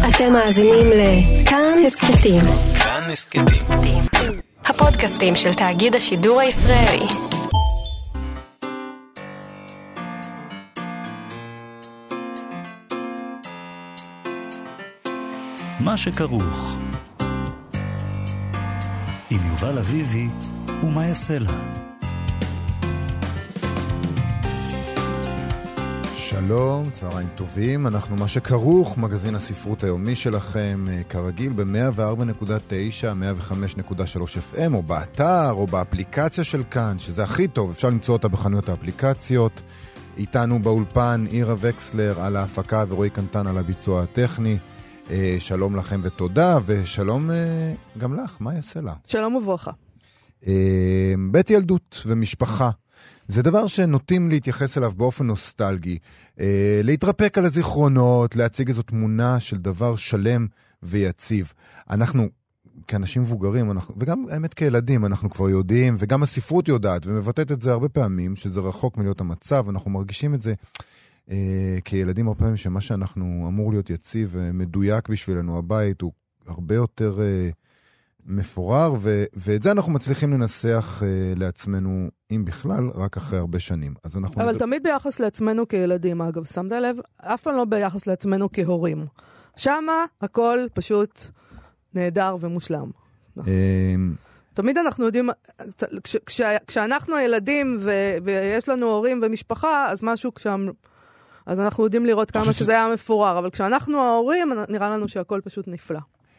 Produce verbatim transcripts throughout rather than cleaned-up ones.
אתם מאזינים לכאן הסכתים. כאן הסכתים. הפודקאסטים של תאגיד השידור הישראלי. מה שכרוך. עם יובל אביבי ומה יעשה לה. שלום, צהריים טובים, אנחנו מה שכרוך, מגזין הספרות היומי שלכם, כרגיל ב-מאה וארבע נקודה תשע, מאה וחמש נקודה שלוש אף אם, או באתר, או באפליקציה של כאן, שזה הכי טוב, אפשר למצוא אותה בחנויות האפליקציות. איתנו באולפן אירה וקסלר על ההפקה ורועי קנטן על הביצוע הטכני. שלום לכם ותודה, ושלום גם לך, מה יעשה לה? שלום וברכה. בית ילדות ומשפחה. זה דבר שנוטים להתייחס אליו באופן נוסטלגי, אה, להתרפק על הזיכרונות, להציג איזו תמונה של דבר שלם ויציב. אנחנו, כאנשים מבוגרים, אנחנו, וגם האמת כילדים, אנחנו כבר יודעים, וגם הספרות יודעת, ומבטאת את זה הרבה פעמים, שזה רחוק מלהיות המצב, אנחנו מרגישים את זה אה, כילדים הרבה פעמים, שמה שאנחנו אמור להיות יציב ומדויק בשבילנו, הבית הוא הרבה יותר אה, מפורר, ו- ואת זה אנחנו מצליחים לנסח uh, לעצמנו, אם בכלל, רק אחרי הרבה שנים. אז אנחנו אבל נד... תמיד ביחס לעצמנו כילדים, אגב, שמת לב, אף פעם לא ביחס לעצמנו כהורים. שמה הכל פשוט נהדר ומושלם. תמיד אנחנו יודעים, כש- כש- כשאנחנו הילדים ו- ויש לנו הורים ומשפחה, אז משהו כשם... אז אנחנו יודעים לראות כמה שזה היה מפורר, אבל כשאנחנו ההורים, נראה לנו שהכל פשוט נפלא.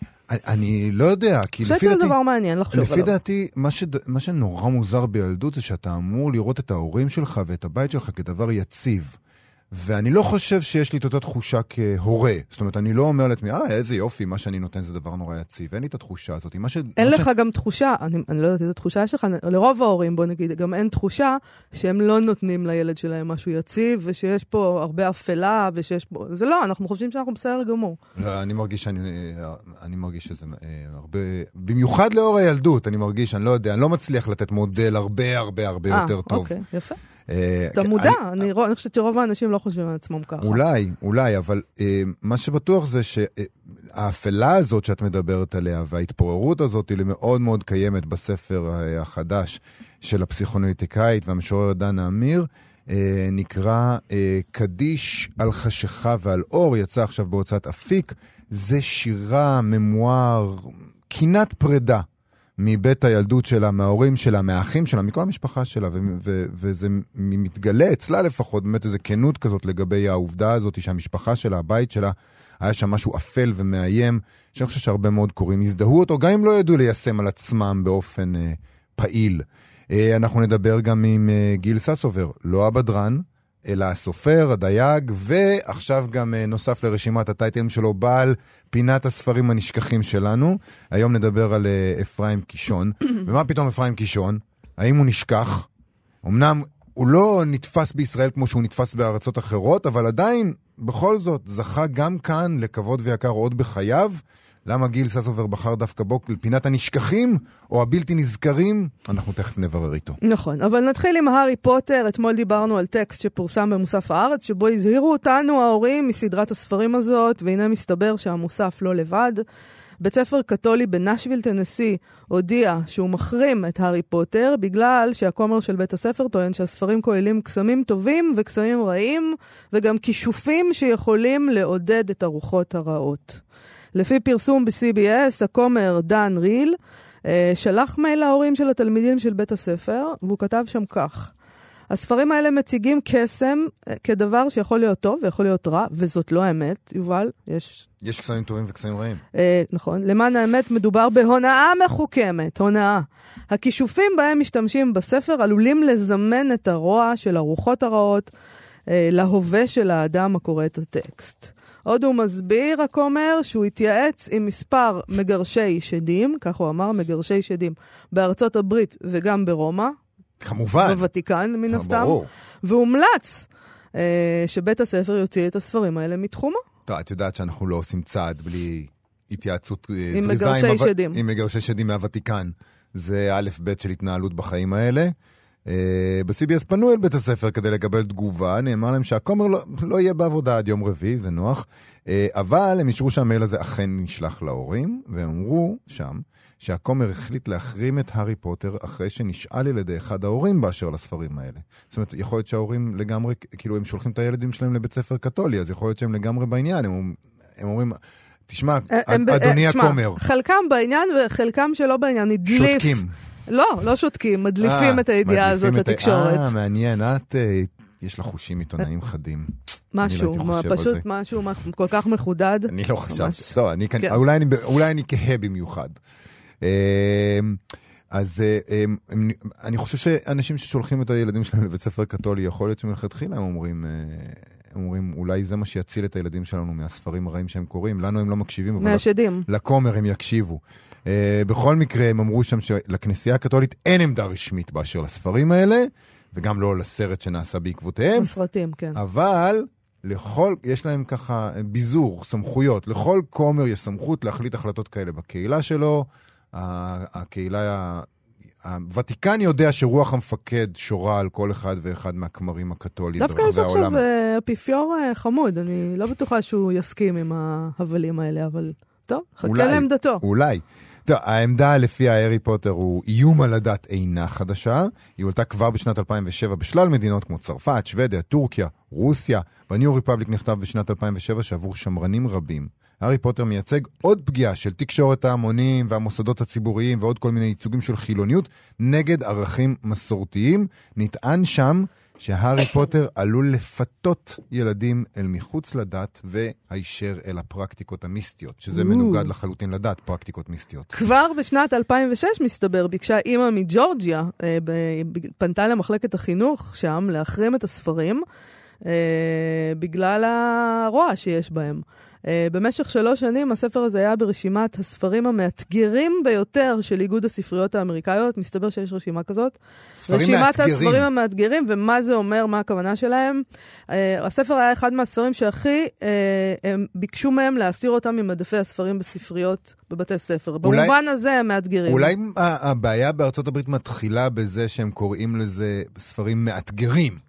אני לא יודע, כי לפי דעתי... זה דבר מעניין לחשוב עליו. לפי דעתי, מה, ש... מה שנורא מוזר בילדות זה שאתה אמור לראות את ההורים שלך ואת הבית שלך כדבר יציב. ואני לא חושב שיש לי את אותה תחושה כהורה. זאת אומרת, אני לא אומר לעצמי, אה, איזה יופי, מה שאני נותן זה דבר נורא יציב. אין לי את התחושה הזאת. מה ש... אין מה לך ש... גם תחושה, אני, אני לא יודעת איזה תחושה יש לך, לרוב ההורים, בוא נגיד, גם אין תחושה שהם לא נותנים לילד שלהם משהו יציב, ושיש פה הרבה אפלה, ושיש פה... זה לא, אנחנו חושבים שאנחנו בסדר גמור. לא, אני מרגיש שאני, אני מרגיש שזה הרבה... במיוחד לאור הילדות, אני מרגיש, אני לא יודע, אני לא מצליח לתת מודל הרבה הרבה הרבה 아, יותר טוב. אוקיי, יפה. אתה מודע, אני חושבת שרוב האנשים לא חושבים על עצמם ככה. אולי, אולי, אבל מה שבטוח זה שהאפלה הזאת שאת מדברת עליה, וההתפוררות הזאת היא מאוד מאוד קיימת בספר החדש של הפסיכואנליטיקאית והמשורר דנה אמיר, נקרא קדיש על חשיכה ועל אור, יצא עכשיו בהוצאת אפיק, זה שירה, ממואר, קינת פרידה. מבית הילדות שלה, מההורים שלה, מהאחים שלה, מכל המשפחה שלה, ו- ו- וזה מתגלה אצלה לפחות, באמת איזו כנות כזאת לגבי העובדה הזאת, שהמשפחה שלה, הבית שלה, היה שם משהו אפל ומאיים, שאני חושב שהרבה מאוד קוראים הזדהו אותו, גם אם לא ידעו ליישם על עצמם באופן אה, פעיל. אה, אנחנו נדבר גם עם אה, גיל ססובר, לא הבדרן, אלא הסופר, הדייג, ועכשיו גם נוסף לרשימת הטייטלים שלו, בעל פינת הספרים הנשכחים שלנו. היום נדבר על אפרים קישון. ומה פתאום אפרים קישון? האם הוא נשכח? אמנם הוא לא נתפס בישראל כמו שהוא נתפס בארצות אחרות, אבל עדיין, בכל זאת, זכה גם כאן לכבוד ויקר עוד בחייו. למה גיל ססובר בחר דווקא בו פינת הנשכחים או הבלתי נזכרים? אנחנו תכף נברר איתו. נכון, אבל נתחיל עם הארי פוטר. אתמול דיברנו על טקסט שפורסם במוסף הארץ, שבו הזהירו אותנו ההורים מסדרת הספרים הזאת, והנה מסתבר שהמוסף לא לבד. בית ספר קתולי בנשוויל טנסי הודיע שהוא מחרים את הארי פוטר, בגלל שהכומר של בית הספר טוען שהספרים כוללים קסמים טובים וקסמים רעים, וגם כישופים שיכולים לעודד את הרוחות הרעות. לפי פרסום ב-סי בי אס, הכומר דן ריל שלח מייל להורים של התלמידים של בית הספר, והוא כתב שם כך: הספרים האלה מציגים קסם כדבר שיכול להיות טוב ויכול להיות רע, וזאת לא האמת, יובל. יש, יש קסמים טובים וקסמים רעים. אה, נכון. למען האמת מדובר בהונאה מחוכמת, הונאה. הכישופים בהם משתמשים בספר עלולים לזמן את הרוע של הרוחות הרעות אה, להווה של האדם הקורא את הטקסט. עוד הוא מסביר, הכומר, שהוא התייעץ עם מספר מגרשי שדים, כך הוא אמר, מגרשי שדים, בארצות הברית וגם ברומא. כמובן. בוותיקן, מן הסתם. ברור. והומלץ אה, שבית הספר יוציא את הספרים האלה מתחומו. טוב, את יודעת שאנחנו לא עושים צעד בלי התייעצות עם זריזה מגרשי עם, שדים. עם מגרשי שדים מהוותיקן. זה א' ב' של התנהלות בחיים האלה. ב-סי בי אס פנו אל בית הספר כדי לקבל תגובה, נאמר להם שהכומר לא, לא יהיה בעבודה עד יום רביעי, זה נוח, אבל הם ישרו שהמייל הזה אכן נשלח להורים, והם אמרו שם שהכומר החליט להחרים את הארי פוטר אחרי שנשאל על ידי אחד ההורים באשר לספרים האלה. זאת אומרת, יכול להיות שההורים לגמרי, כאילו הם שולחים את הילדים שלהם לבית ספר קתולי, אז יכול להיות שהם לגמרי בעניין, הם, הם אומרים, תשמע, אדוני הכומר. חלקם בעניין וחלקם שלא בעניין, נדליף. שותקים. לא, לא שותקים, מדליפים את הידיעה הזאת לתקשורת. אה, מעניין, את, יש לך חושים עיתונאים חדים. משהו, פשוט משהו כל כך מחודד. אני לא חשבתי. טוב, אולי אני כהה במיוחד. אז אני חושב שאנשים ששולחים את הילדים שלהם לבית ספר קתולי, יכול להיות שמלכתחילה הם אומרים, הם אומרים, אולי זה מה שיציל את הילדים שלנו מהספרים הרעים שהם קוראים. לנו הם לא מקשיבים, אבל לכומר הם יקשיבו. בכל מקרה, הם אמרו שם שלכנסייה הקתולית אין עמדה רשמית באשר לספרים האלה, וגם לא לסרט שנעשה בעקבותיהם. בסרטים, כן. אבל לכל, יש להם ככה ביזור, סמכויות. לכל כומר יש סמכות להחליט החלטות כאלה בקהילה שלו. הקהילה, הוותיקן יודע שרוח המפקד שורה על כל אחד ואחד מהכמרים הקתוליים ברחבי העולם. דווקא יש עכשיו אפיפיור חמוד, אני לא בטוחה שהוא יסכים עם ההבלים האלה, אבל טוב, חכה לעמדתו. אולי. טוב, העמדה לפי הארי פוטר הוא איום על הדת אינה חדשה, היא הולתה כבר בשנת אלפיים ושבע בשלל מדינות כמו צרפת, שוודיה, טורקיה, רוסיה, בניו ריפבליק נכתב בשנת אלפיים ושבע שעבור שמרנים רבים. הארי פוטר מייצג עוד פגיעה של תקשורת ההמונים והמוסדות הציבוריים ועוד כל מיני ייצוגים של חילוניות נגד ערכים מסורתיים. נטען שם שהארי פוטר עלול לפתות ילדים אל מחוץ לדת והישר אל הפרקטיקות המיסטיות, שזה מנוגד לחלוטין לדת, פרקטיקות מיסטיות. כבר בשנת אלפיים ושש מסתבר, ביקשה אימא מג'ורג'יה, פנתה למחלקת החינוך שם להחרים את הספרים, בגלל הרוע שיש בהם. במשך שלוש שנים הספר הזה היה ברשימת הספרים המאתגרים ביותר של איגוד הספריות האמריקאיות. מסתבר שיש רשימה כזאת. רשימת מאתגרים. הספרים המאתגרים, ומה זה אומר, מה הכוונה שלהם. הספר היה אחד מהספרים שהכי הם ביקשו מהם להסיר אותם ממדפי הספרים בספריות בבתי ספר. אולי, במובן הזה הם מאתגרים. אולי הבעיה בארצות הברית מתחילה בזה שהם קוראים לזה ספרים מאתגרים.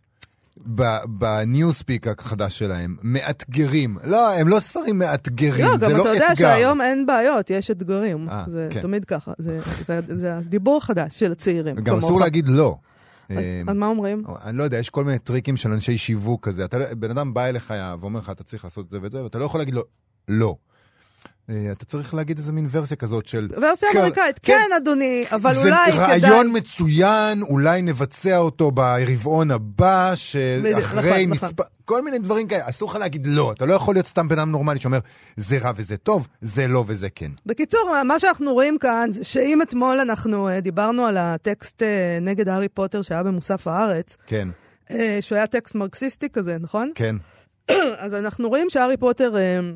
בניוספיק החדש שלהם, מאתגרים. לא, הם לא ספרים מאתגרים, זה לא אתגר. גם אתה יודע שהיום אין בעיות, יש אתגרים. זה תמיד ככה. זה הדיבור החדש של הצעירים. גם אסור להגיד לא. אז מה אומרים? אני לא יודע, יש כל מיני טריקים של אנשי שיווק כזה. בן אדם בא אליך ואומר לך, אתה צריך לעשות את זה ואת זה, ואתה לא יכול להגיד לו, לא. אתה צריך להגיד איזה מין ורסיה כזאת של... ורסיה אמריקאית, כן אדוני, אבל אולי כדאי... זה רעיון מצוין, אולי נבצע אותו ברבעון הבא, שאחרי מספר... כל מיני דברים כאלה, אסור לך להגיד לא, אתה לא יכול להיות סתם בן אדם נורמלי שאומר, זה רע וזה טוב, זה לא וזה כן. בקיצור, מה שאנחנו רואים כאן, שאם אתמול אנחנו דיברנו על הטקסט נגד הארי פוטר שהיה במוסף הארץ, כן. שהוא היה טקסט מרקסיסטי כזה, נכון? כן. אז אנחנו רואים שהארי פוטר...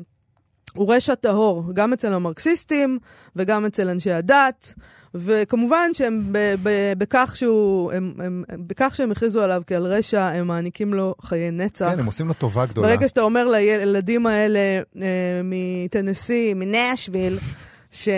הוא רשע טהור, גם אצל המרקסיסטים וגם אצל אנשי הדת, וכמובן שהם ב- ב- בכך, שהוא, הם, הם, בכך שהם הכריזו עליו כעל רשע, הם מעניקים לו חיי נצח. כן, הם עושים לו טובה גדולה. ברגע שאתה אומר לילדים האלה אה, מטנסי, מנשוויל, שזה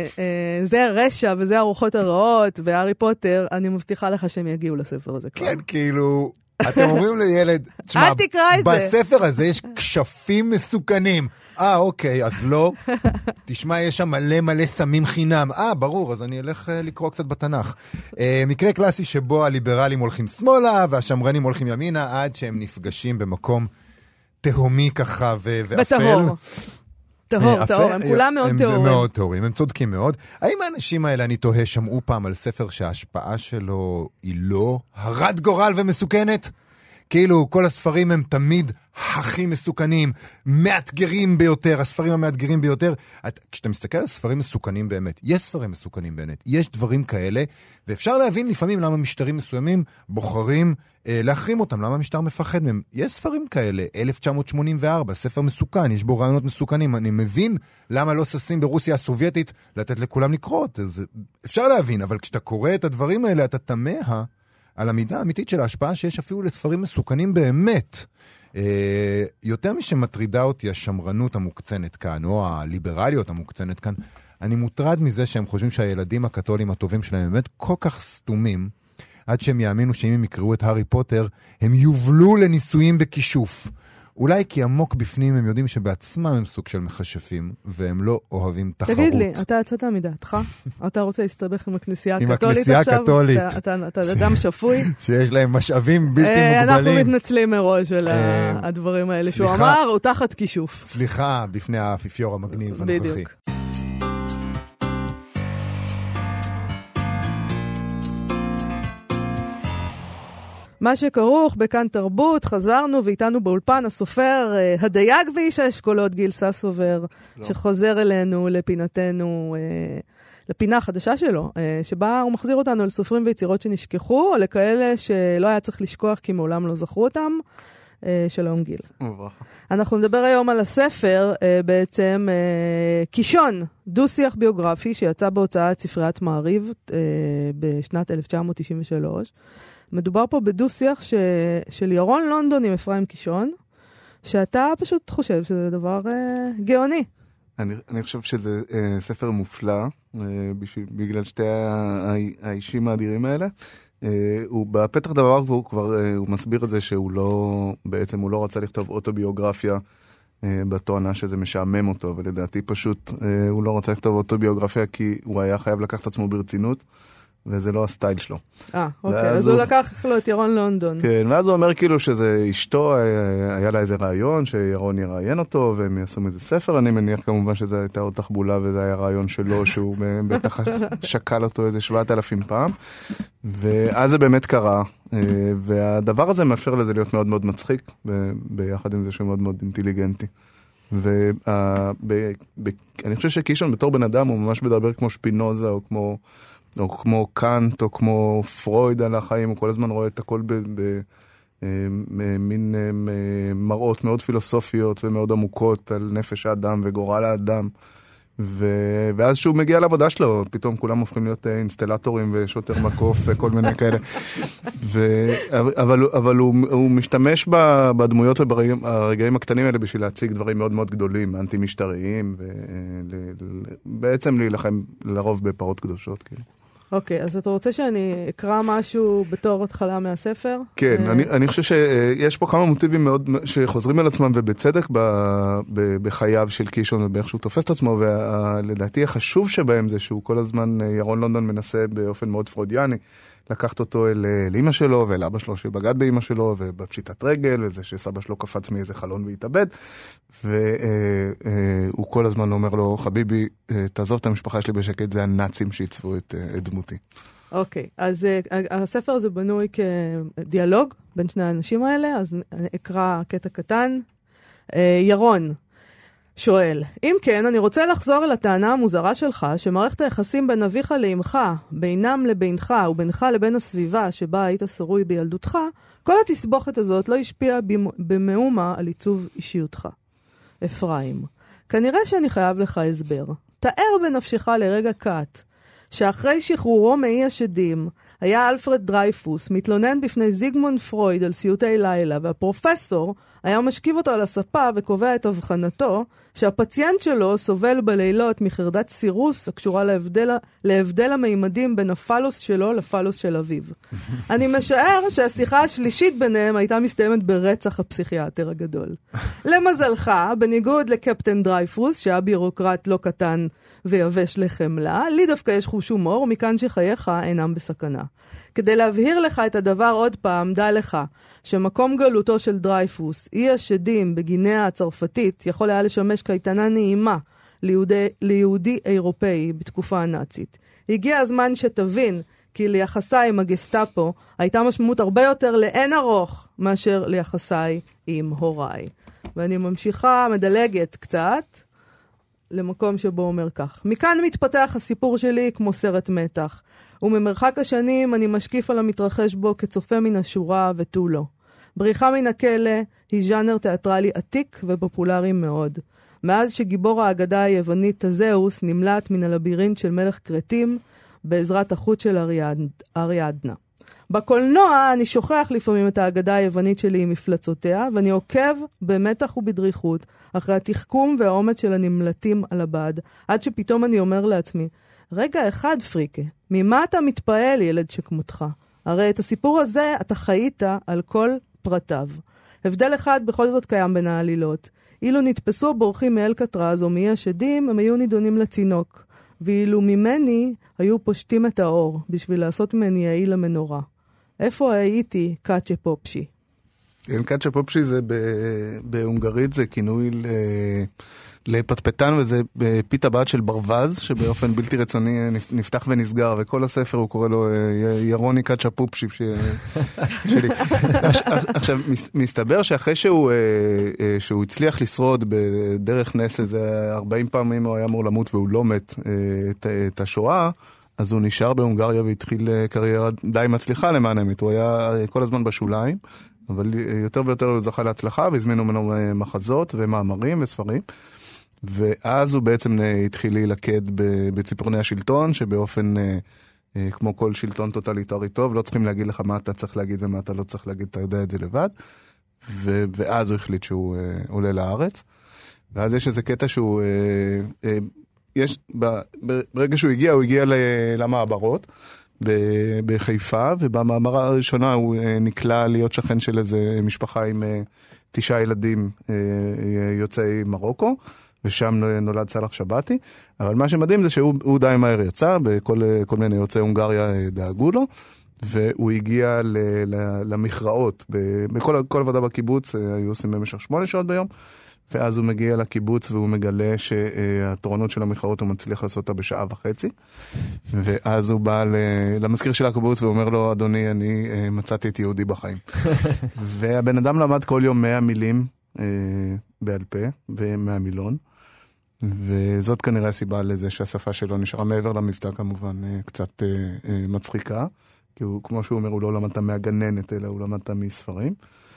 אה, הרשע וזה הרוחות הרעות, והארי פוטר, אני מבטיחה לך שהם יגיעו לספר הזה כבר. כן, כאילו... אתם אומרים לילד, תשמע, בספר הזה יש כשפים מסוכנים. אה, אוקיי, אז לא. תשמע, יש שם מלא מלא סמים חינם. אה, ברור, אז אני אלך לקרוא קצת בתנ"ך. מקרה קלאסי שבו הליברלים הולכים שמאלה, והשמרנים הולכים ימינה, עד שהם נפגשים במקום תהומי ככה ואפל. בטהור. טהור, טהור, הם כולם מאוד טהורים. הם מאוד טהורים, הם צודקים מאוד. האם האנשים האלה, אני תוהה, שמעו פעם על ספר שההשפעה שלו היא לא הרת גורל ומסוכנת? כאילו, כל הספרים הם תמיד הכי מסוכנים, מאתגרים ביותר, הספרים המאתגרים ביותר. את, כשאתה מסתכל על ספרים מסוכנים באמת, יש ספרים מסוכנים באמת, יש דברים כאלה, ואפשר להבין לפעמים למה משטרים מסוימים בוחרים אה, להחרים אותם, למה המשטר מפחד מהם. יש ספרים כאלה, אלף תשע מאות שמונים וארבע, ספר מסוכן, יש בו רעיונות מסוכנים, אני מבין למה לא ששים ברוסיה הסובייטית לתת לכולם לקרות, אז אפשר להבין, אבל כשאתה קורא את הדברים האלה, אתה תמה על המידה האמיתית של ההשפעה שיש אפילו לספרים מסוכנים באמת. אה, יותר משמטרידה אותי השמרנות המוקצנת כאן, או הליברליות המוקצנת כאן, אני מוטרד מזה שהם חושבים שהילדים הקתולים הטובים שלהם באמת כל כך סתומים, עד שהם יאמינו שאם הם יקראו את הארי פוטר, הם יובלו לניסויים בכישוף. אולי כי עמוק בפנים הם יודעים שבעצמם הם סוג של מכשפים, והם לא אוהבים תחרות. תגיד לי, אתה יצאת מדעתך? אתה רוצה להסתבך עם הכנסייה הקתולית עכשיו? עם הכנסייה הקתולית. אתה אדם שפוי? שיש להם משאבים בלתי מוגבלים. אנחנו מתנצלים מראש על הדברים האלה שהוא אמר, הוא תחת כישוף. סליחה, בפני האפיפיור המגניב הנוכחי. בדיוק. מה שכרוך בכאן תרבות, חזרנו ואיתנו באולפן הסופר הדייג ואיש האשכולות גיל ססובר, לא. שחוזר אלינו לפינתנו, לפינה החדשה שלו, שבה הוא מחזיר אותנו לסופרים ויצירות שנשכחו, או לכאלה שלא היה צריך לשכוח כי מעולם לא זכרו אותם. שלום גיל. וברכה. אנחנו נדבר היום על הספר, בעצם קישון, דו-שיח ביוגרפי, שיצא בהוצאת ספריית מעריב בשנת אלף תשע מאות תשעים ושלוש. מדובר פה בדו-שיח ש... של ירון לונדון עם אפרים קישון, שאתה פשוט חושב שזה דבר אה, גאוני. אני, אני חושב שזה אה, ספר מופלא, אה, בשביל, בגלל שתי האישים האדירים האלה. אה, הוא בפתח דבר, והוא כבר אה, הוא מסביר את זה שהוא לא, בעצם הוא לא רצה לכתוב אוטוביוגרפיה, אה, בתואנה שזה משעמם אותו, ולדעתי פשוט אה, הוא לא רצה לכתוב אוטוביוגרפיה, כי הוא היה חייב לקחת עצמו ברצינות, וזה לא הסטייל שלו. אה, אוקיי, אז הוא לקח לו את ירון לונדון. כן, ואז הוא אומר כאילו שזה אשתו, היה לה איזה רעיון שירון יראיין אותו, והם יעשו איזה ספר, אני מניח כמובן שזה הייתה עוד תחבולה, וזה היה רעיון שלו, שהוא בטח שקל אותו איזה שבעת אלפים פעם, ואז זה באמת קרה, והדבר הזה מאפשר לזה להיות מאוד מאוד מצחיק, ביחד עם זה שהוא מאוד מאוד אינטליגנטי. ואני חושב שקישון בתור בן אדם הוא ממש מדבר כמו שפינוזה, או כמו... או כמו קאנט, או כמו פרויד על החיים, הוא כל הזמן רואה את הכל במין מראות מאוד פילוסופיות ומאוד עמוקות על נפש האדם וגורל האדם. ו... ואז שהוא מגיע לעבודה שלו, פתאום כולם הופכים להיות אינסטלטורים ושוטר מקוף וכל מיני כאלה. ו... אבל, אבל הוא, הוא משתמש בדמויות וברגעים הקטנים האלה בשביל להציג דברים מאוד מאוד גדולים, אנטי-משטריים, ובעצם להילחם לרוב בפרות קדושות, כאילו. אוקיי, אז אתה רוצה שאני אקרא משהו בתור התחלה מהספר? כן, אני, אני חושב שיש פה כמה מוטיבים מאוד שחוזרים על עצמם, ובצדק ב, ב, בחייו של קישון, ובאיך שהוא תופס את עצמו, ולדעתי החשוב שבהם זה שהוא כל הזמן, ירון לונדון מנסה באופן מאוד פרוידיאני, לקחת אותו אל, אל אמא שלו, ואל אבא שלו שבגד באמא שלו, ובפשיטת רגל, וזה שסבא שלו קפץ מאיזה חלון והתאבד, והוא כל הזמן אומר לו, חביבי, תעזוב את המשפחה שלי בשקט, זה הנאצים שעיצבו את, את דמותי. אוקיי, אז הספר הזה בנוי כדיאלוג בין שני האנשים האלה, אז אקרא קטע קטן. ירון שואל, אם כן, אני רוצה לחזור אל הטענה המוזרה שלך, שמערכת היחסים בין אביך לאמך, בינם לבינך ובינך לבין הסביבה שבה היית שרוי בילדותך, כל התסבוכת הזאת לא השפיעה במאומה על עיצוב אישיותך. אפרים, כנראה שאני חייב לך הסבר. תאר בנפשך לרגע קט, שאחרי שחרורו מאי השדים, היה אלפרד דרייפוס מתלונן בפני זיגמונד פרויד על סיוטי לילה, והפרופסור היה משכיב אותו על הספה וקובע את הבחנתו, שהפציינט שלו סובל בלילות מחרדת סירוס הקשורה להבדל, להבדל המימדים בין הפלוס שלו לפלוס של אביו. אני משער שהשיחה השלישית ביניהם הייתה מסתיימת ברצח הפסיכיאטר הגדול. למזלך, בניגוד לקפטן דרייפוס, שהיה בירוקרט לא קטן ויבש לחמלה, לי דווקא יש חוש הומור, ומכאן שחייך אינם בסכנה. כדי להבהיר לך את הדבר עוד פעם, דע לך שמקום גלותו של דרייפוס, אי השדים בגינאה הצרפתית, יכול היה לשמש קייטנה נעימה ליהודי, ליהודי אירופאי בתקופה הנאצית. הגיע הזמן שתבין כי ליחסי עם הגסטאפו הייתה משמעות הרבה יותר לאין ארוך מאשר ליחסי עם הוריי. ואני ממשיכה, מדלגת קצת למקום שבו אומר כך. מכאן מתפתח הסיפור שלי כמו סרט מתח, וממרחק השנים אני משקיף על המתרחש בו כצופה מן השורה ותו לא. בריחה מן הכלא היא ז'אנר תיאטרלי עתיק ופופולרי מאוד. מאז שגיבור האגדה היוונית תזאוס נמלט מן הלבירינט של מלך קרטים בעזרת החוט של אריאד... אריאדנה. בקולנוע אני שוכח לפעמים את האגדה היוונית שלי עם מפלצותיה, ואני עוקב במתח ובדריכות אחרי התחכום והאומץ של הנמלטים על הבד, עד שפתאום אני אומר לעצמי, רגע אחד פריקה, ממה אתה מתפעל ילד שכמותך? הרי את הסיפור הזה אתה חיית על כל פרטיו. הבדל אחד בכל זאת קיים בין העלילות. אילו נתפסו הבורחים מאלקטרז או מאי השדים, הם היו נידונים לצינוק. ואילו ממני היו פושטים את האור, בשביל לעשות ממני יעיל למנורה. איפה הייתי קאצ'ה פופשי? קאצ'ה פופשי זה בהונגרית, זה כינוי לפטפטן, וזה פיתה בת של ברווז, שבאופן בלתי רצוני נפתח ונסגר, וכל הספר הוא קורא לו ירוני קאצ'ה פופשי שלי. עכשיו, מסתבר שאחרי שהוא הצליח לשרוד בדרך נס, איזה ארבעים פעמים הוא היה אמור למות והוא לא מת את השואה, אז הוא נשאר בהונגריה והתחיל קריירה די מצליחה למען האמת. הוא היה כל הזמן בשוליים, אבל יותר ויותר הוא זכה להצלחה, והזמינו ממנו מחזות ומאמרים וספרים. ואז הוא בעצם התחיל להילכד בציפורני השלטון, שבאופן, כמו כל שלטון טוטליטרי טוב, לא צריכים להגיד לך מה אתה צריך להגיד ומה אתה לא צריך להגיד, אתה יודע את זה לבד. ואז הוא החליט שהוא עולה לארץ. ואז יש איזה קטע שהוא, יש, ברגע שהוא הגיע, הוא הגיע למעברות בחיפה, ובמאמרה הראשונה הוא נקלע להיות שכן של איזה משפחה עם תשעה ילדים יוצאי מרוקו, ושם נולד סלח שבתי. אבל מה שמדהים זה שהוא די מהר יצא, בכל מיני יוצאי הונגריה דאגו לו, והוא הגיע למכרעות. בכל עבודה בקיבוץ היו עושים במשך שמונה שעות ביום, ואז הוא מגיע לקיבוץ והוא מגלה שהתורנות של המכרעות הוא מצליח לעשות אותה בשעה וחצי. ואז הוא בא למזכיר של הקיבוץ ואומר לו, אדוני, אני מצאתי את יהודי בחיים. והבן אדם למד כל יום מאה מילים בעל פה ומאה מילון. וזאת כנראה הסיבה לזה שהשפה שלו נשארה מעבר למבטא כמובן קצת מצחיקה. כי הוא, כמו שהוא אומר, הוא לא למדת מהגננת, אלא הוא למדת מספרים.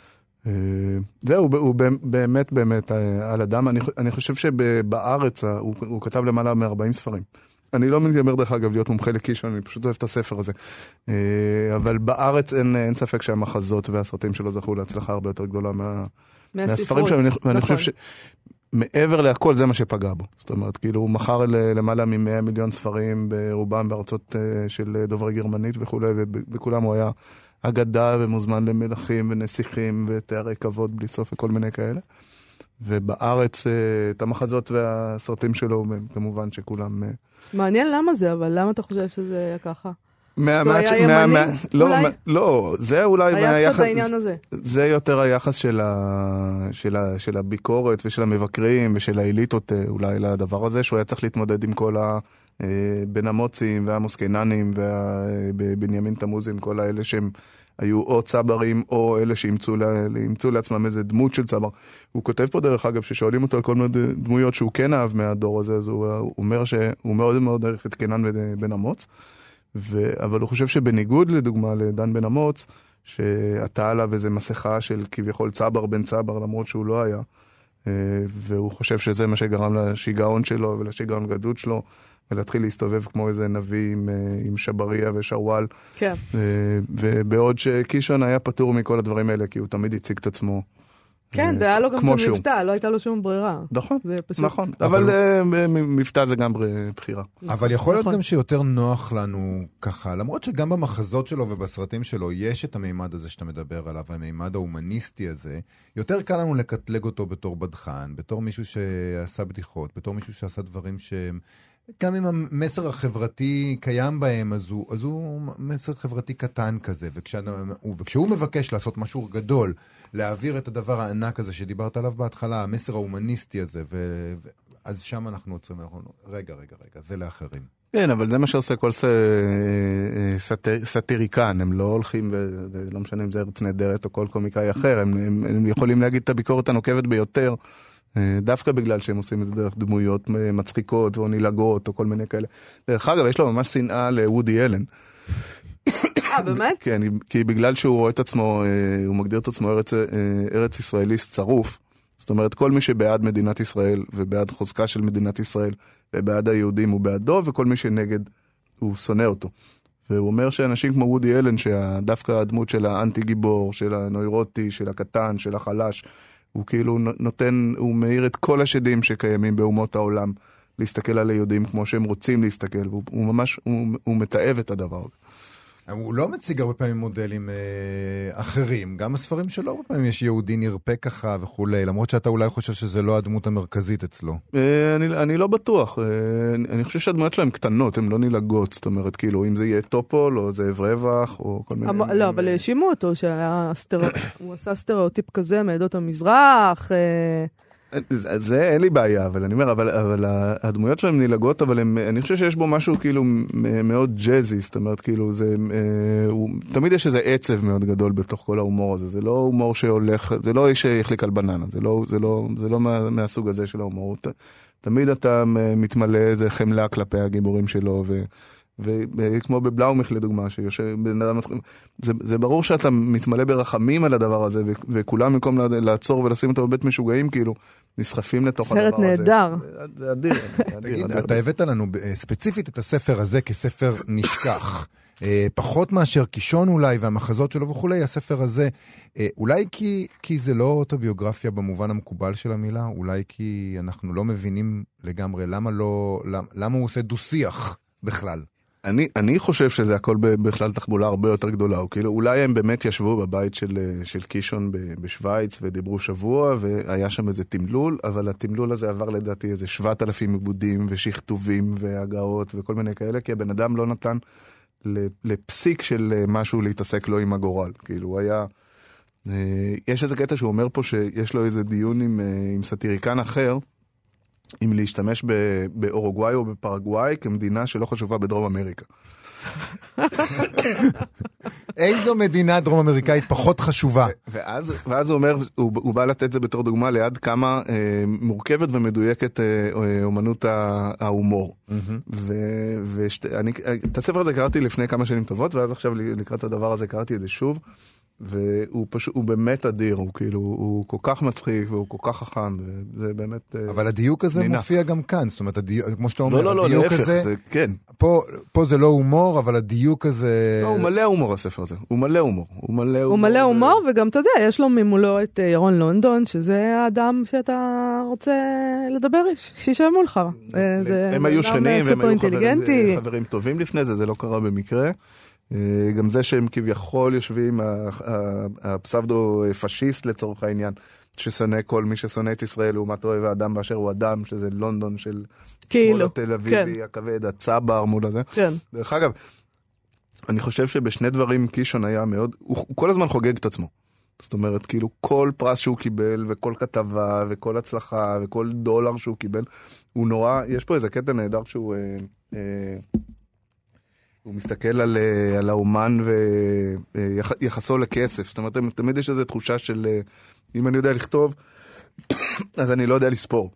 זהו, הוא באמת באמת על אדם. אני, אני חושב שבארץ הוא, הוא כתב למעלה מ-ארבעים ספרים. אני לא מתיימר דרך אגב להיות מומחה לקישון, אני פשוט אוהב את הספר הזה. אבל בארץ אין, אין ספק שהמחזות והסרטים שלו זכו להצלחה הרבה יותר גדולה מה, מהספרים שלו. נכון. ואני חושב שמעבר להכל זה מה שפגע בו. זאת אומרת, כאילו הוא מכר למעלה מ-מאה מיליון ספרים ברובם בארצות של דוברי גרמנית וכו', ובכולם הוא היה אגדה ומוזמן למלכים ונסיכים ותארי כבוד בלי סוף וכל מיני כאלה. ובארץ את המחזות והסרטים שלו, כמובן שכולם... מעניין למה זה, אבל למה אתה חושב שזה היה ככה? מה, הוא מה, היה מה, ימני? מה, לא, אולי? מה, לא, זה אולי... היה מהיחס, קצת העניין הזה. זה יותר היחס של, ה, של, ה, של הביקורת ושל המבקרים ושל האליטות אולי לדבר הזה, שהוא היה צריך להתמודד עם כל הבן המוצים והמוסקיננים ובנימין תמוזים, כל האלה שהם היו או צברים או אלה שימצאו לעצמם איזה דמות של צבר. הוא כותב פה דרך אגב ששואלים אותו על כל מיני דמויות שהוא כן אהב מהדור הזה, אז הוא, הוא אומר שהוא מאוד מאוד ערך את קנן בן המוץ. ו... אבל הוא חושב שבניגוד לדוגמה לדן בן אמוץ, שעתה עליו איזו מסכה של כביכול צבר בן צבר, למרות שהוא לא היה, והוא חושב שזה מה שגרם לשיגעון שלו ולשיגעון הגדלות שלו, ולהתחיל להסתובב כמו איזה נביא עם, עם שבריה ושרוואל. כן. ובעוד שקישון היה פטור מכל הדברים האלה, כי הוא תמיד הציג את עצמו. כן, והיה לו גם את המבטא, לא הייתה לו שום ברירה. נכון, נכון. אבל מבטא זה גם בחירה. אבל יכול להיות גם שיותר נוח לנו ככה, למרות שגם במחזות שלו ובסרטים שלו יש את המימד הזה שאתה מדבר עליו, המימד ההומניסטי הזה, יותר קל לנו לקטלג אותו בתור בדחן, בתור מישהו שעשה בדיחות, בתור מישהו שעשה דברים שהם... גם אם המסר החברתי קיים בהם, אז הוא, אז הוא מסר חברתי קטן כזה, וכשה, וכשהוא מבקש לעשות משהו גדול, להעביר את הדבר הענק הזה שדיברת עליו בהתחלה, המסר ההומניסטי הזה, ו, ו, אז שם אנחנו עוצרים, אנחנו, רגע, רגע, רגע, זה לאחרים. כן, אבל זה מה שעושה כל סטיר, סטיריקן, הם לא הולכים, ולא משנה אם זה ארץ נהדרת או כל קומיקאי אחר, הם, הם, הם יכולים להגיד את הביקורת הנוקבת ביותר, דווקא בגלל שהם עושים את זה דרך דמויות מצחיקות או נילגות או כל מיני כאלה. דרך אגב, יש לו ממש שנאה לוודי אלן. אה, באמת? כן, כי בגלל שהוא רואה את עצמו, הוא מגדיר את עצמו ארץ, ארץ ישראליסט צרוף. זאת אומרת, כל מי שבעד מדינת ישראל ובעד חוזקה של מדינת ישראל ובעד היהודים הוא בעדו, וכל מי שנגד הוא שונא אותו. והוא אומר שאנשים כמו וודי אלן, שדווקא הדמות של האנטי גיבור, של הנוירוטי, של הקטן, של החלש, הוא כאילו נותן, הוא מאיר את כל השדים שקיימים באומות העולם, להסתכל על היהודים כמו שהם רוצים להסתכל, והוא ממש, הוא, הוא מתאהב את הדבר הזה. הוא לא מציג הרבה פעמים מודלים אה, אחרים, גם הספרים שלו הרבה פעמים יש יהודי נרפה ככה וכולי, למרות שאתה אולי חושב שזה לא הדמות המרכזית אצלו. אה, אני, אני לא בטוח, אה, אני, אני חושב שהדמויות שלהם קטנות, הן לא נילגות, זאת אומרת, כאילו, אם זה יהיה טופול או זאב רווח או כל מיני... אבל, לא, אבל האשימו אותו שהוא עשה סטריאוטיפ כזה מעדות המזרח... אה... זה אין לי בעיה, אבל אני אומר, אבל, אבל הדמויות שלהם נילגות, אבל הם, אני חושב שיש בו משהו כאילו מאוד ג'אזי, זאת אומרת, כאילו זה, אה, הוא, תמיד יש איזה עצב מאוד גדול בתוך כל ההומור הזה, זה לא הומור שהולך, זה לא איש שיחליק על בננה, זה לא, זה לא, זה לא מה, מהסוג הזה של ההומור, ת, תמיד אתה מתמלא איזה חמלה כלפי הגיבורים שלו, ו... וכמו בבלאומך לדוגמה, שיושב בן אדם, זה, זה ברור שאתה מתמלא ברחמים על הדבר הזה, ו, וכולם במקום לעצור ולשים אותו בבית משוגעים, כאילו, נסחפים לתוך הדבר הזה. סרט נהדר. זה אדיר. תגיד, אתה הבאת לנו ספציפית את הספר הזה כספר נשכח. פחות מאשר קישון אולי, והמחזות שלו וכולי, הספר הזה, אולי כי, כי זה לא אוטוביוגרפיה במובן המקובל של המילה, אולי כי אנחנו לא מבינים לגמרי למה לא, למה, למה הוא עושה דו-שיח בכלל. אני, אני חושב שזה הכל בכלל תחבולה הרבה יותר גדולה, או כאילו אולי הם באמת ישבו בבית של, של קישון בשוויץ ודיברו שבוע, והיה שם איזה תמלול, אבל התמלול הזה עבר לדעתי איזה שבעת אלפים עיבודים ושכתובים והגאות וכל מיני כאלה, כי הבן אדם לא נתן לפסיק של משהו להתעסק לו עם הגורל. כאילו הוא היה, יש איזה קטע שהוא אומר פה שיש לו איזה דיון עם, עם סטיריקן אחר, אם להשתמש באורוגוואי או בפרגוואי כמדינה שלא חשובה בדרום אמריקה. איזו מדינה דרום אמריקאית פחות חשובה? ואז, ואז הוא אומר, הוא, הוא בא לתת זה בתור דוגמה ליד כמה אה, מורכבת ומדויקת אה, אומנות ההומור. ואני, את הספר הזה קראתי לפני כמה שנים טובות, ואז עכשיו לקראת הדבר הזה קראתי את זה שוב, והוא פשוט, הוא באמת אדיר, הוא כאילו, הוא כל כך מצחיק, והוא כל כך חכם, וזה באמת... אבל הדיוק הזה נינה. מופיע גם כאן, זאת אומרת, הדיוק, כמו שאתה אומר, לא, לא, הדיוק לא, להפך, הזה, זה, כן. פה, פה זה לא הומור, אבל הדיוק הזה... לא, הוא מלא הומור הספר הזה, הוא מלא הומור, הוא מלא הומור. הוא מלא הומור, ו... וגם, אתה יודע, יש לו ממולו את ירון לונדון, שזה האדם שאתה רוצה לדבר, שישב מולך. הם היו שכנים, והם היו חברים, חברים טובים לפני זה, זה לא קרה במקרה. גם זה שהם כביכול יושבים, הפסבדו-פשיסט לצורך העניין, ששונא כל מי ששונא את ישראל, לעומת אוהב האדם באשר הוא אדם, שזה לונדון של שמאל התל אביבי, הכבד, הצבר מול הזה. דרך אגב, אני חושב שבשני דברים קישון היה מאוד, הוא כל הזמן חוגג את עצמו. זאת אומרת, כאילו כל פרס שהוא קיבל, וכל כתבה, וכל הצלחה, וכל דולר שהוא קיבל, הוא נורא, יש פה איזה קטע נהדר שהוא... הוא מסתכל על, על האומן ויחסו לכסף. זאת אומרת, תמיד יש איזו תחושה של, אם אני יודע לכתוב, אז אני לא יודע לספור.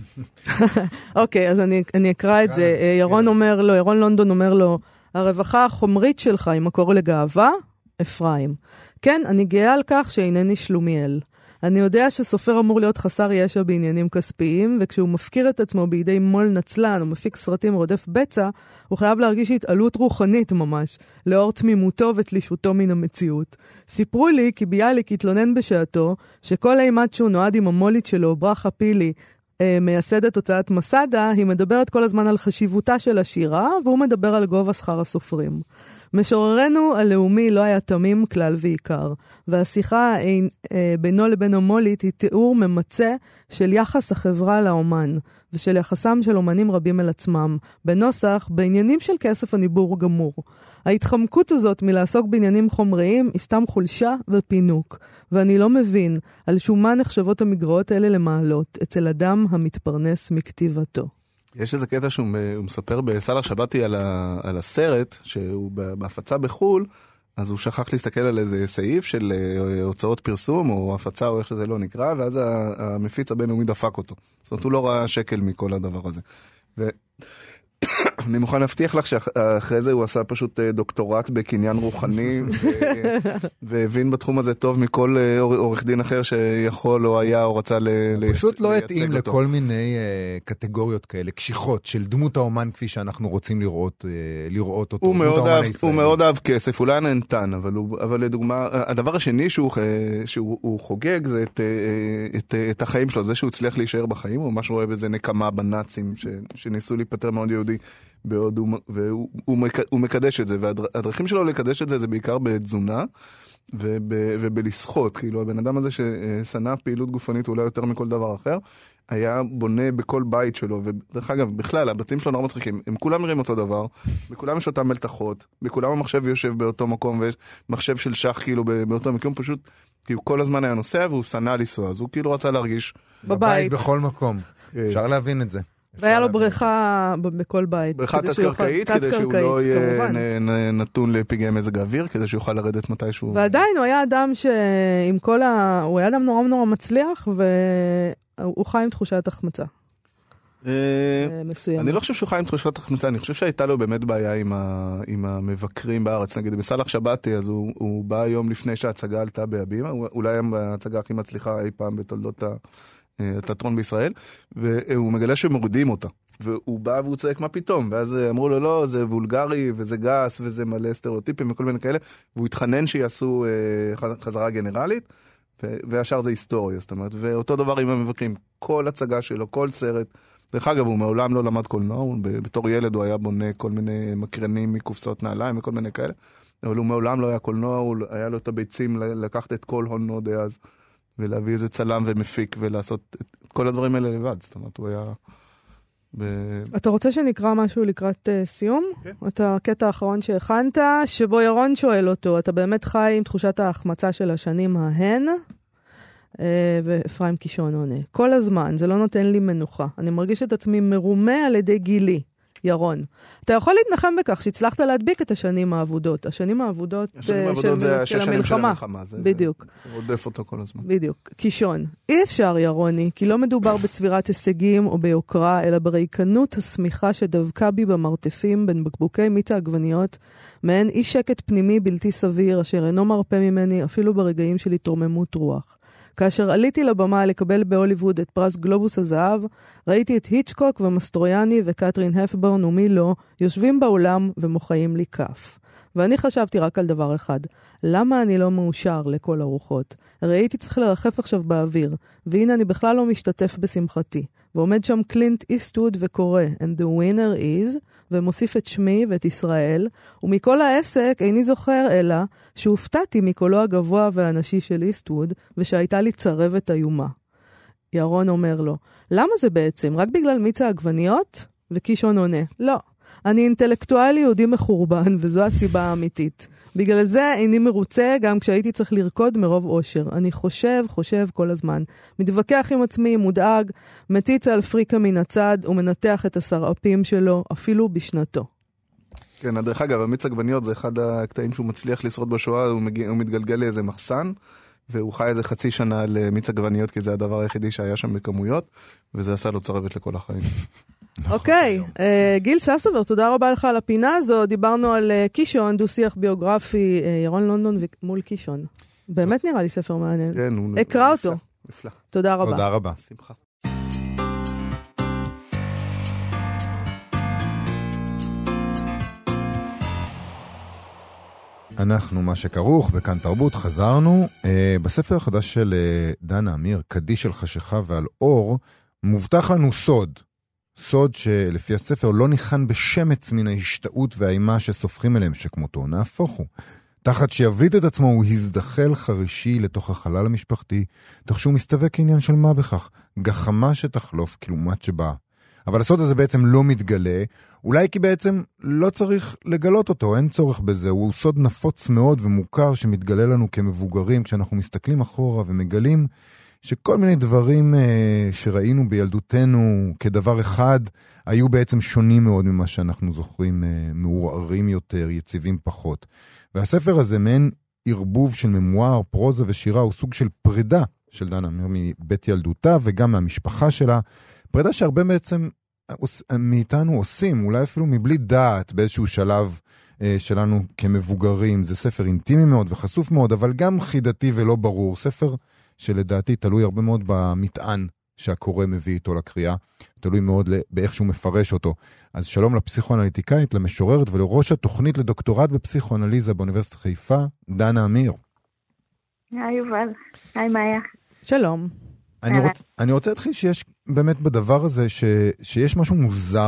אוקיי, אז אני, אני אקרא את זה. ירון אומר לו, ירון לונדון אומר לו, הרווחה החומרית שלך היא מקור לגאווה, אפרים. כן, אני גאה על כך שאינני שלומיאל. אני יודע שסופר אמור להיות חסר ישע בעניינים כספיים, וכשהוא מפקיר את עצמו בידי מול נצלן, או מפיק סרטים רודף בצע, הוא חייב להרגיש התעלות רוחנית ממש, לאור תמימותו ותלישותו מן המציאות. סיפרו לי כי ביאליק התלונן בשעתו, שכל אימת שהוא נועד עם המולית שלו, ברכה פילי, מייסדת הוצאת מסדה, היא מדברת כל הזמן על חשיבותה של השירה, והוא מדבר על גובה שכר הסופרים. משוררנו הלאומי לא היה תמים כלל ועיקר, והשיחה בינו לבין המולית היא תיאור ממצא של יחס החברה לאומן, ושל יחסם של אומנים רבים אל עצמם, בנוסח, בעניינים של כסף הניבור גמור. ההתחמקות הזאת מלעסוק בעניינים חומריים היא סתם חולשה ופינוק, ואני לא מבין על שום מה נחשבות המגרעות האלה למעלות, אצל אדם המתפרנס מכתיבתו. יש איזה קטע שהוא מספר בסלח שבתי על, ה, על הסרט, שהוא בהפצה בחול, אז הוא שכח להסתכל על איזה סעיף של הוצאות פרסום, או הפצה, או איך שזה לא נקרא, ואז המפיץ הבינלאומי דפק אותו. זאת אומרת, הוא לא ראה שקל מכל הדבר הזה. ו... אני מוכן להבטיח לך שאחרי זה הוא עשה פשוט דוקטורט בקניין רוחני, והבין בתחום הזה טוב מכל עורך דין אחר שיכול או היה או רצה לייצג אותו. פשוט לא התאים לכל מיני קטגוריות כאלה, קשיחות של דמות האומן כפי שאנחנו רוצים לראות אותו. הוא מאוד אהב כסף, אולי נהנתן, אבל לדוגמה, הדבר השני שהוא חוגג זה את החיים שלו, זה שהוא הצליח להישאר בחיים, הוא ממש רואה בזה נקמה בנאצים שניסו להיפטר מאוד יהודי בהודו, והוא הוא, הוא מקדש את זה, והדרכים שלו לקדש את זה זה בעיקר בתזונה, וב, ובלשחות, כאילו הבן אדם הזה ששנא פעילות גופנית אולי יותר מכל דבר אחר, היה בונה בכל בית שלו, ודרך אגב, בכלל, הבתים שלו נורא מצחיקים, הם כולם נראים אותו דבר, בכולם יש אותם מלתחות, בכולם המחשב יושב באותו מקום, ויש מחשב של שח כאילו באותו מקום, פשוט, כי הוא כל הזמן היה נוסע, והוא שנא לנסוע, אז הוא כאילו רצה להרגיש בבית, בכל מקום. אפשר להבין את זה. והיה לו בריכה בכל בית. בריכה תת-קרקעית, כדי שהוא לא יהיה נתון לפגעי מזג האוויר, כדי שהוא יוכל לרדת מתישהו. ועדיין הוא היה אדם שעם כל ה... הוא היה אדם נורא נורא מצליח, והוא חי עם תחושת החמצה. מסוים. אני לא חושב שהוא חי עם תחושת החמצה, אני חושב שהייתה לו באמת בעיה עם המבקרים בארץ. נגיד, בסלח שבתי, אז הוא בא יום לפני שההצגה עלתה בהבימה, אולי ההצגה הכי מצליחה אי פעם בתולדות ה... התיאטרון בישראל, והוא מגלה שמורידים אותה. והוא בא והוא צועק מה פתאום, ואז אמרו לו לא, זה וולגרי, וזה גס, וזה מלא סטריאוטיפים וכל מיני כאלה, והוא התחנן שיעשו חזרה גנרלית, והשאר זה היסטוריה, זאת אומרת, ואותו דבר עם המבקרים, כל הצגה שלו, כל סרט, דרך אגב, הוא מעולם לא למד קולנוע, בתור ילד הוא היה בונה כל מיני מקרנים מקופסות נעליים וכל מיני כאלה, אבל הוא מעולם לא היה קולנוע, הוא היה לו את הביצים לקחת את כל הונו דאז, ולהביא איזה צלם ומפיק, ולעשות את כל הדברים האלה לבד. זאת אומרת, הוא היה... ב... אתה רוצה שנקרא משהו לקראת uh, סיום? כן. את הקטע האחרון שהכנת, שבו ירון שואל אותו, אתה באמת חי עם תחושת ההחמצה של השנים ההן, uh, ואפרים קישון עונה. כל הזמן, זה לא נותן לי מנוחה. אני מרגיש את עצמי מרומה על ידי גילי. ירון, אתה יכול להתנחם בכך שהצלחת להדביק את השנים העבודות. השנים העבודות של המלחמה. בדיוק. רודף אותו כל הזמן. בדיוק. קישון. אי אפשר, ירוני, כי לא מדובר בצבירת הישגים או ביוקרה, אלא בריקנות הסמיכה שדבקה בי במרתפים בין בקבוקי מיץ העגבניות, מעין אי שקט פנימי בלתי סביר, אשר אינו מרפא ממני אפילו ברגעים של התרוממות רוח. כאשר עליתי לבמה לקבל בהוליווד את פרס גלובוס הזהב, ראיתי את היצ'קוק ומסטרויאני וקטרין הפבורן ומי לא, יושבים באולם ומוחאים לי כף. ואני חשבתי רק על דבר אחד, למה אני לא מאושר לכל הרוחות? הרי הייתי צריך לרחף עכשיו באוויר, והנה אני בכלל לא משתתף בשמחתי. ועומד שם קלינט איסטווד וקורא, and the winner is, ומוסיף את שמי ואת ישראל, ומכל העסק איני זוכר אלא שהופתעתי מקולו הגבוה והאנשי של איסטווד, ושהייתה לי צרבת איומה. ירון אומר לו, למה זה בעצם? רק בגלל מיץ העגבניות? וקישון עונה, לא. אני אינטלקטואלי יהודי מחורבן, וזו הסיבה האמיתית. בגלל זה איני מרוצה גם כשהייתי צריך לרקוד מרוב אושר. אני חושב, חושב כל הזמן. מתווכח עם עצמי, מודאג, מציץ על פריקה מן הצד, ומנתח את הסרעפים שלו, אפילו בשנתו. כן, דרך אגב, המיץ עגבניות זה אחד הקטעים שהוא מצליח לשרוד בשואה, הוא, מגיע, הוא מתגלגל לאיזה מחסן, והוא חי איזה חצי שנה למיץ עגבניות, כי זה הדבר היחידי שהיה שם בכמויות, וזה עשה לו צרבת לכל החיים. אוקיי, גיל ססובר, תודה רבה לך על הפינה הזו. דיברנו על קישון, דו שיח ביוגרפי, ירון לונדון מול קישון. באמת נראה לי ספר מעניין. כן, הוא אקרא אותו. נפלא. תודה רבה. תודה רבה. שמחה. אנחנו מה שכרוך, בכאן תרבות, חזרנו. בספר החדש של דנה אמיר, קדיש על חשיכה ועל אור, מובטח לנו סוד. סוד שלפי הספר לא ניחן בשמץ מן ההשתאות והאימה שסופחים אליהם שכמותו, נהפוך הוא. תחת שיבליט את עצמו הוא הזדחל חרישי לתוך החלל המשפחתי, תוך שהוא מסתווה כעניין של מה בכך, גחמה שתחלוף כלומת שבאה. אבל הסוד הזה בעצם לא מתגלה, אולי כי בעצם לא צריך לגלות אותו, אין צורך בזה, הוא סוד נפוץ מאוד ומוכר שמתגלה לנו כמבוגרים, כשאנחנו מסתכלים אחורה ומגלים שכל מיני דברים אה, שראינו בילדותנו כדבר אחד, היו בעצם שונים מאוד ממה שאנחנו זוכרים, אה, מעורערים יותר, יציבים פחות. והספר הזה, מעין ערבוב של ממואר, פרוזה ושירה, הוא סוג של פרידה של דנה אמיר מבית ילדותה וגם מהמשפחה שלה, פרידה שהרבה בעצם מאיתנו עושים, אולי אפילו מבלי דעת באיזשהו שלב אה, שלנו כמבוגרים. זה ספר אינטימי מאוד וחשוף מאוד, אבל גם חידתי ולא ברור. ספר שלדעתי תלוי הרבה מאוד במטען שהקורא מביא איתו לקריאה, תלוי מאוד באיך שהוא מפרש אותו. אז שלום לפסיכואנליטיקאית, למשוררת ולראש התוכנית לדוקטורט בפסיכואנליזה באוניברסיטת חיפה, דנה אמיר. היי יובל, היי מאיה. שלום. אני, רוצ, אני רוצה להתחיל שיש באמת בדבר הזה ש, שיש משהו מוזר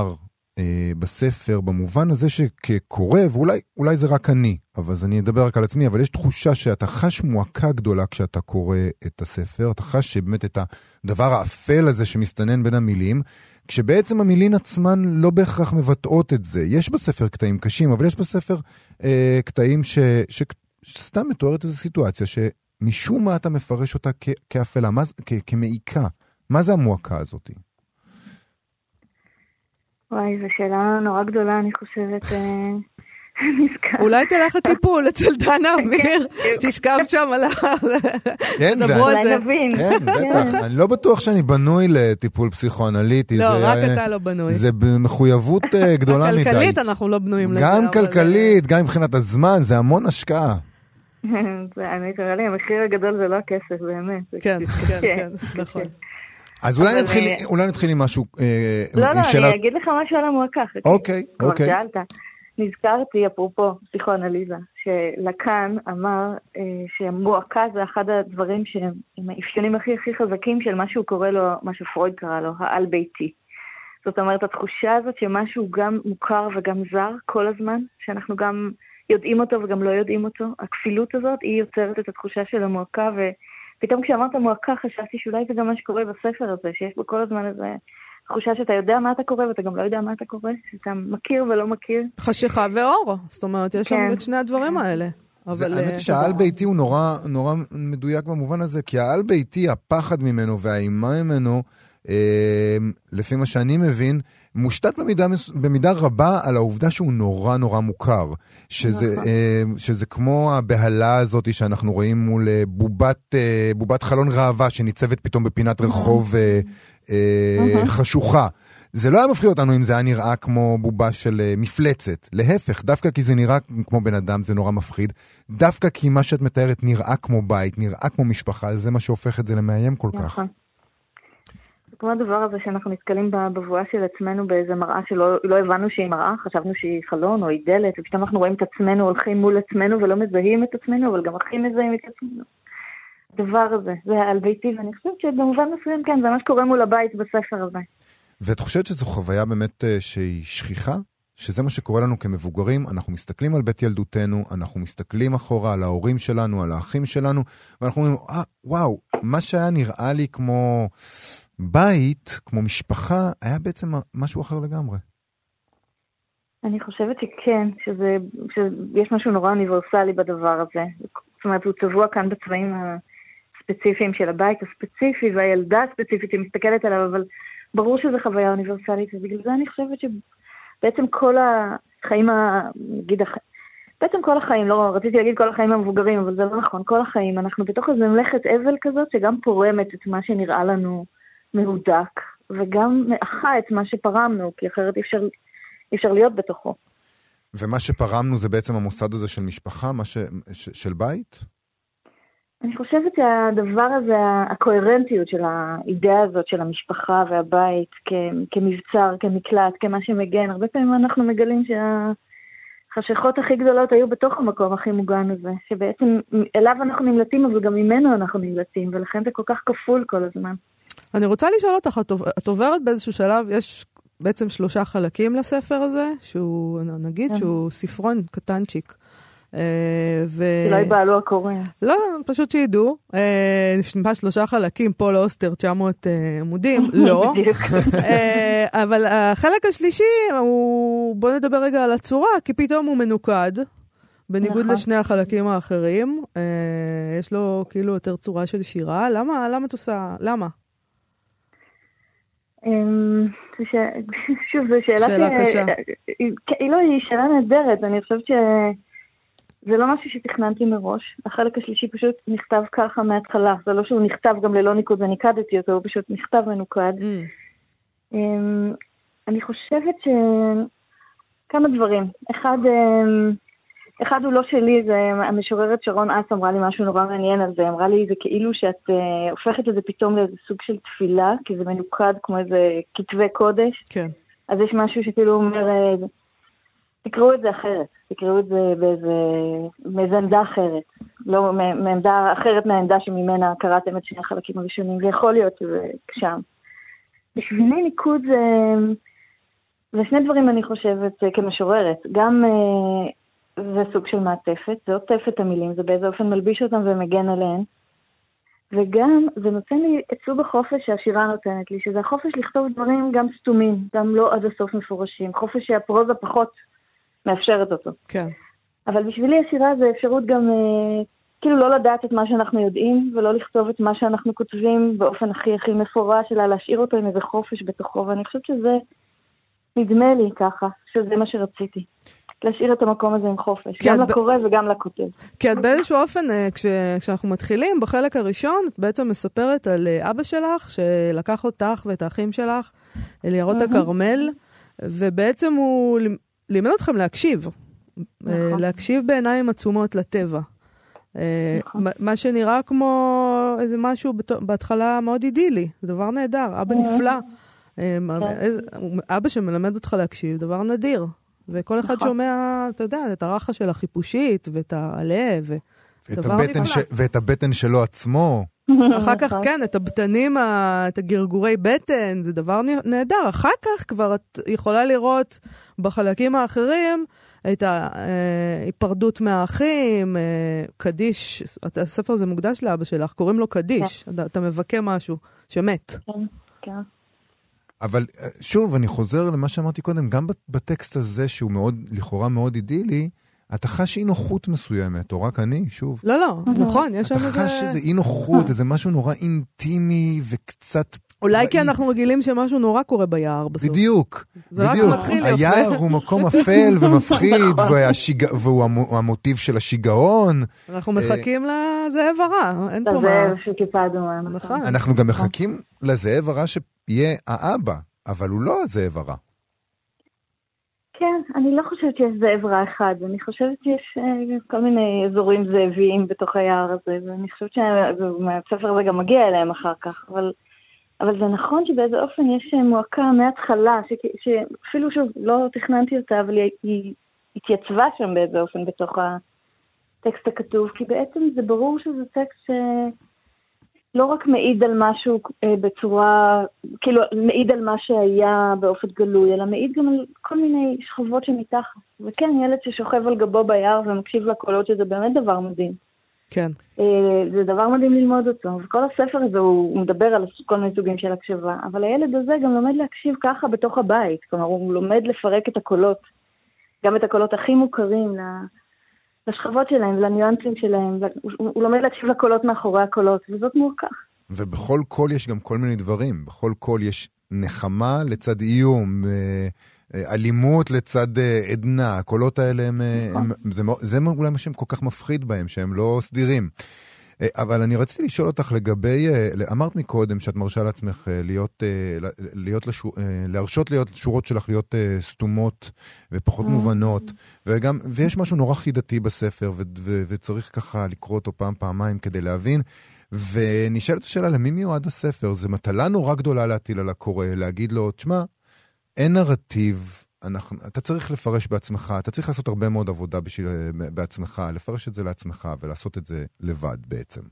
אה, בספר, במובן הזה שכקורא, ואולי אולי זה רק אני, אבל אז אני אדבר רק על עצמי, אבל יש תחושה שאתה חש מועקה גדולה כשאתה קורא את הספר, אתה חש שבאמת את הדבר האפל הזה שמסתנן בין המילים, כשבעצם המילים עצמן לא בהכרח מבטאות את זה. יש בספר קטעים קשים, אבל יש בספר אה, קטעים ש, ש, שסתם מתוארת איזו סיטואציה, שמשום מה אתה מפרש אותה כ, כאפלה, מה, כ, כמעיקה. מה זה המועקה הזאת? וואי, זו שאלה נורא גדולה, אני חושבת. אולי תלך לטיפול אצל דנה אמיר, תשכב שם על ה... כן, אולי נבין. כן, בטח. אני לא בטוח שאני בנוי לטיפול פסיכואנליטי. לא, רק אתה לא בנוי. זה במחויבות גדולה מדי. כלכלית אנחנו לא בנויים לזה. גם כלכלית, גם מבחינת הזמן, זה המון השקעה. אני קורא לי, המחיר הגדול זה לא הכסף, באמת. כן, כן, כן, נכון. אז אולי נתחיל, אולי נתחיל עם משהו... לא, לא, אני אגיד לך משהו על המועקה. אוקיי, אוקיי. כבר שאלת. נזכרתי, אפרופו פסיכואנליזה, שלקאן אמר שהמועקה זה אחד הדברים שהם האפיונים הכי הכי חזקים של מה שהוא קורא לו, מה שפרויד קרא לו, העל ביתי. זאת אומרת, התחושה הזאת שמשהו גם מוכר וגם זר כל הזמן, שאנחנו גם יודעים אותו וגם לא יודעים אותו, הכפילות הזאת היא יוצרת את התחושה של המועקה, ופתאום כשאמרת מועקה חשבתי שאולי זה גם מה שקורה בספר הזה, שיש בו כל הזמן איזה... תחושה שאתה יודע מה אתה קורא ואתה גם לא יודע מה אתה קורא, שאתה מכיר ולא מכיר. חשיכה ואור, זאת אומרת, יש שם את שני הדברים האלה. האמת היא שהעל ביתי הוא נורא מדויק במובן הזה, כי העל ביתי, הפחד ממנו והאימה ממנו, לפי מה שאני מבין, מושתת במידה, במידה רבה על העובדה שהוא נורא נורא מוכר. שזה, שזה כמו הבהלה הזאת שאנחנו רואים מול בובת, בובת חלון ראווה שניצבת פתאום בפינת רחוב חשוכה. זה לא היה מפחיד אותנו אם זה היה נראה כמו בובה של מפלצת. להפך, דווקא כי זה נראה כמו בן אדם, זה נורא מפחיד. דווקא כי מה שאת מתארת נראה כמו בית, נראה כמו משפחה, זה מה שהופך את זה למאיים כל כך. כמו הדבר הזה שאנחנו נתקלים בבואה של עצמנו באיזה מראה שלא לא הבנו שהיא מראה, חשבנו שהיא חלון או היא דלת, ופתאום אנחנו רואים את עצמנו, הולכים מול עצמנו ולא מזהים את עצמנו, אבל גם הכי מזהים את עצמנו. הדבר הזה, זה העל ביתי, ואני חושבת שבמובן מסוים כן, זה מה שקורה מול הבית בספר הזה. ואת חושבת שזו חוויה באמת שהיא שכיחה? שזה מה שקורה לנו כמבוגרים, אנחנו מסתכלים על בית ילדותנו, אנחנו מסתכלים אחורה על ההורים שלנו, על האחים שלנו, ואנחנו אומרים, אה, וואו, מה שהיה נראה לי כמו בית, כמו משפחה, היה בעצם משהו אחר לגמרי. אני חושבת שכן, שזה, שיש משהו נורא אוניברסלי בדבר הזה. זאת אומרת, הוא צבוע כאן בצבעים הספציפיים של הבית הספציפי, והילדה הספציפית שמסתכלת עליו, אבל ברור שזו חוויה אוניברסלית, ובגלל זה אני חושבת שבעצם כל החיים, נגיד, בעצם כל החיים, לא רציתי להגיד כל החיים המבוגרים, אבל זה לא נכון, כל החיים, אנחנו בתוך איזו מלאכת אבל כזאת, שגם פורמת את מה שנראה לנו מהודק, וגם מאחה את מה שפרמנו, כי אחרת אי אפשר, אי אפשר להיות בתוכו. ומה שפרמנו זה בעצם המוסד הזה של משפחה, מה ש, ש, של בית? אני חושבת שהדבר הזה, הקוהרנטיות של האידאה הזאת של המשפחה והבית, כמבצר, כמקלט, כמה שמגן, הרבה פעמים אנחנו מגלים שהחשכות הכי גדולות היו בתוך המקום הכי מוגן הזה, שבעצם אליו אנחנו נמלטים, אבל גם ממנו אנחנו נמלטים, ולכן זה כל כך כפול כל הזמן. אני רוצה לשאול אותך, את עוברת באיזשהו שלב, יש בעצם שלושה חלקים לספר הזה, שהוא, נגיד, שהוא ספרון קטנצ'יק. לא יבעלו הקורא. לא, פשוט שידעו. נשמע שלושה חלקים, פול אוסטר, תשע מאות עמודים. לא. אבל החלק השלישי, בוא נדבר רגע על הצורה, כי פתאום הוא מנוקד, בניגוד לשני החלקים האחרים. יש לו כאילו יותר צורה של שירה. למה? למה את עושה? למה? שוב, זו שאלה... שאלה קשה. היא לא, היא שאלה נהדרת. אני חושבת ש... זה לא משהו שתכננתי מראש. החלק השלישי פשוט נכתב ככה מההתחלה. זה לא שהוא נכתב גם ללא ניקוד וניקדתי אותו, הוא פשוט נכתב מנוקד. Mm. אני חושבת ש... כמה דברים. אחד, אחד הוא לא שלי, זה המשוררת שרון אס אמרה לי משהו נורא מעניין על זה. אמרה לי, זה כאילו שאת הופכת את זה פתאום לאיזה סוג של תפילה, כי זה מנוקד כמו איזה כתבי קודש. כן. אז יש משהו שכאילו אומר... תקראו את זה אחרת, תקראו את זה באיזה, באיזה עמדה אחרת, לא מעמדה אחרת מהעמדה שממנה קראתם את שני החלקים הראשונים, ויכול להיות שזה שם. בשבילי ניקוד זה, ושני דברים אני חושבת כמשוררת, גם זה סוג של מעטפת, זה עוטף את המילים, זה באיזה אופן מלביש אותם ומגן עליהן, וגם זה נותן לי את סוג החופש שהשירה נותנת לי, שזה החופש לכתוב דברים גם סתומים, גם לא עד הסוף מפורשים, חופש שהפרוזה פחות מאפשרת אותו. כן. אבל בשבילי השירה זה אפשרות גם אה, כאילו לא לדעת את מה שאנחנו יודעים, ולא לכתוב את מה שאנחנו כותבים באופן הכי הכי מפורש, אלא להשאיר אותו עם איזה חופש בתוכו, ואני חושבת שזה נדמה לי ככה, שזה מה שרציתי. להשאיר את המקום הזה עם חופש, גם לקורא ב... וגם לכותב. כי את באיזשהו אופן, כש... כשאנחנו מתחילים, בחלק הראשון, את בעצם מספרת על אבא שלך, שלקח אותך ואת האחים שלך, אל יערות הכרמל, ובעצם הוא לימד אתכם להקשיב. נכון. להקשיב בעיניים עצומות לטבע. נכון. מה שנראה כמו איזה משהו בהתחלה מאוד אידילי, זה דבר נהדר, אבא נפלא. אבא שמלמד אותך להקשיב, דבר נדיר. וכל אחד שומע, אתה יודע, את הרחה של החיפושית, ואת הלב, ואת הבטן שלו עצמו. אחר כך, כן, את הבטנים, את הגרגורי בטן, זה דבר נהדר. אחר כך כבר את יכולה לראות בחלקים האחרים, את ההיפרדות מהאחים, קדיש, הספר הזה מוקדש לאבא שלך, קוראים לו קדיש, אתה מבקה משהו שמת. כן, כן. אבל שוב, אני חוזר למה שאמרתי קודם, גם בטקסט הזה, שהוא מאוד, לכאורה מאוד אידילי, אתה חש אי נוחות מסוימת, או רק אני, שוב. לא, לא, נכון, יש שם איזה... אתה חש איזה אי נוחות, איזה משהו נורא אינטימי וקצת... אולי כי אנחנו רגילים שמשהו נורא קורה ביער בסוף. בדיוק, בדיוק. היער הוא מקום אפל ומפחיד, והוא המוטיב של השיגעון. אנחנו מחכים לזאב הרע, אין פה מה. לזאב שכיפה אדומה. נכון. אנחנו גם מחכים לזאב הרע שיהיה האבא, אבל הוא לא הזאב הרע. כן, אני לא חושבת שיש זאב רע אחד, אני חושבת שיש כל מיני אזורים זאביים בתוך היער הזה, ואני חושבת שהספר הזה גם מגיע אליהם אחר כך, אבל... אבל זה נכון שבאיזה אופן יש מועקה מההתחלה, שאפילו שוב לא תכננתי אותה, אבל היא, היא התייצבה שם באיזה אופן בתוך הטקסט הכתוב, כי בעצם זה ברור שזה טקסט שלא רק מעיד על משהו בצורה, כאילו מעיד על מה שהיה באופן גלוי, אלא מעיד גם על כל מיני שכבות שמתחת. וכן, ילד ששוכב על גבו ביער ומקשיב לקולות, שזה באמת דבר מדהים. כן. זה דבר מדהים ללמוד אותו, וכל הספר הזה הוא מדבר על כל מיני סוגים של הקשבה, אבל הילד הזה גם לומד להקשיב ככה בתוך הבית, כלומר הוא לומד לפרק את הקולות, גם את הקולות הכי מוכרים לשכבות שלהם ולניואנסים שלהם, הוא לומד להקשיב לקולות מאחורי הקולות, וזאת מורכב. ובכל קול יש גם כל מיני דברים, בכל קול יש נחמה לצד איום, אלימות לצד עדנה, הקולות האלה הם, הם, זה, זה אולי מה שהם כל כך מפחיד בהם, שהם לא סדירים. אבל אני רציתי לשאול אותך לגבי, אמרת מקודם שאת מרשה לעצמך להיות, להיות לשור, להרשות להיות שורות שלך להיות סתומות ופחות מובנות, וגם, ויש משהו נורא חידתי בספר, ו, ו, וצריך ככה לקרוא אותו פעם, פעמיים כדי להבין, ונשאלת השאלה, למי מיועד הספר? זה מטלה נורא גדולה להטיל על הקורא, להגיד לו, תשמע, אין נרטיב, אנחנו, אתה צריך לפרש בעצמך, אתה צריך לעשות הרבה מאוד עבודה בשביל, בעצמך, לפרש את זה לעצמך ולעשות את זה לבד בעצם.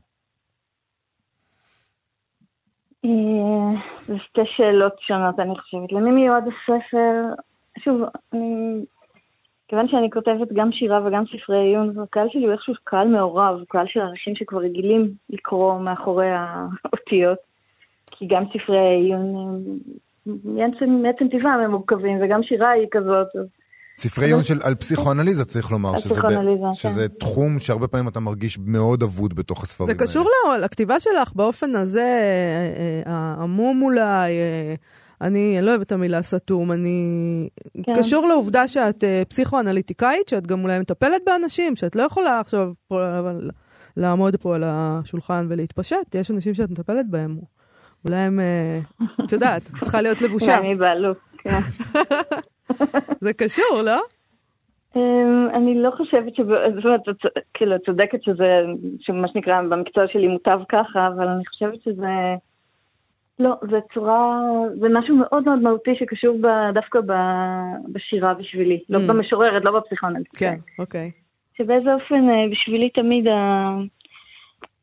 זה שתי שאלות שונות, אני חושבת. למי מיועד הספר? שוב, אני, כיוון שאני כותבת גם שירה וגם ספרי עיון, הקהל שלי הוא איכשהו קהל מעורב, קהל של אנשים שכבר רגילים לקרוא מאחורי האותיות, כי גם ספרי עיון מעצם טבעם הם מורכבים, וגם שירה היא כזאת. ספרי עיון על פסיכואנליזה צריך לומר, שזה תחום שהרבה פעמים אתה מרגיש מאוד אבוד בתוך הספרים. זה קשור לכתיבה שלך באופן הזה, העמום אולי, אני לא אוהבת את המילה סתום, אני קשור לעובדה שאת פסיכואנליטיקאית, שאת גם אולי מטפלת באנשים, שאת לא יכולה עכשיו לעמוד פה על השולחן ולהתפשט, יש אנשים שאת מטפלת בהם. אולי הם, את יודעת, צריכה להיות לבושה. אני בעלו, כן. זה קשור, לא? אני לא חושבת ש... זאת אומרת, כאילו, צודקת שזה, שמה שנקרא במקצוע שלי מוטב ככה, אבל אני חושבת שזה... לא, זה צורה... זה משהו מאוד מאוד מהותי שקשור דווקא בשירה בשבילי. לא במשוררת, לא בפסיכואנליזה. כן, אוקיי. שבאיזה אופן, בשבילי תמיד ה...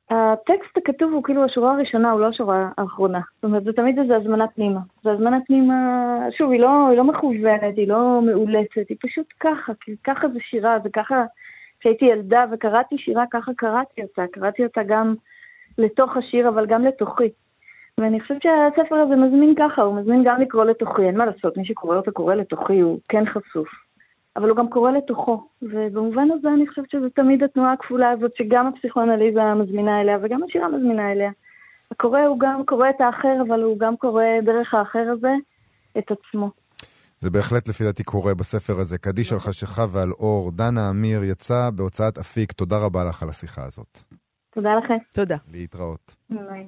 הטקסט הכתוב הוא כאילו השורה הראשונה, הוא לא השורה האחרונה. זאת אומרת, זה תמיד איזו הזמנה פנימה. זו הזמנה פנימה, שוב, היא לא, היא לא מכוונת, היא לא מאולצת, היא פשוט ככה, כי ככה זה שירה, זה ככה, כשהייתי ילדה וקראתי שירה, ככה קראתי אותה. קראתי אותה גם לתוך השיר, אבל גם לתוכי. ואני חושבת שהספר הזה מזמין ככה, הוא מזמין גם לקרוא לתוכי, אין מה לעשות, מי שקורא אותו קורא לתוכי, הוא כן חשוף. אבל הוא גם קורא לתוכו, ובמובן הזה אני חושבת שזה תמיד התנועה הכפולה הזאת, שגם הפסיכואנליזה מזמינה אליה, וגם השירה מזמינה אליה. הקורא הוא גם קורא את האחר, אבל הוא גם קורא דרך האחר הזה את עצמו. זה בהחלט לפי דעתי קורא בספר הזה, קדיש על חשיכה ועל אור. דנה אמיר יצא בהוצאת אפיק, תודה רבה לך על השיחה הזאת. תודה לכם. תודה. להתראות. ביי.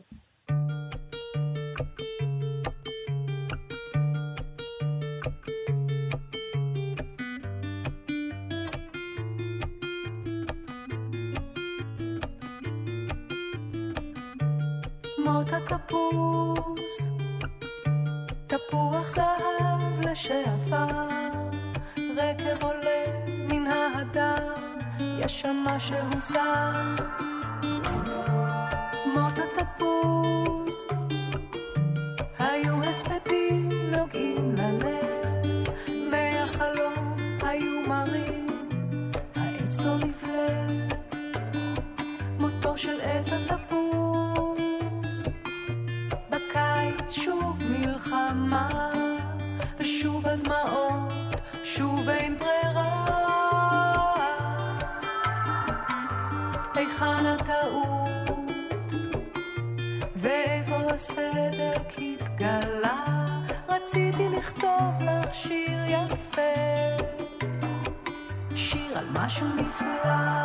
מות התפוס, תפוח זהב לשעבר, רכב עולה מן ההדר, יש שם משהו זר. מות התפוס, היו הספדים נוגעים ללב, מהחלום היו מרים, העץ לא נבלב. מותו של עץ התפוס, שוב מלחמה, ושוב הדמעות, שוב אין ברירה. היכן הטעות, ואיפה הסדק התגלה. רציתי לכתוב לך שיר יפה, שיר על משהו נפלא.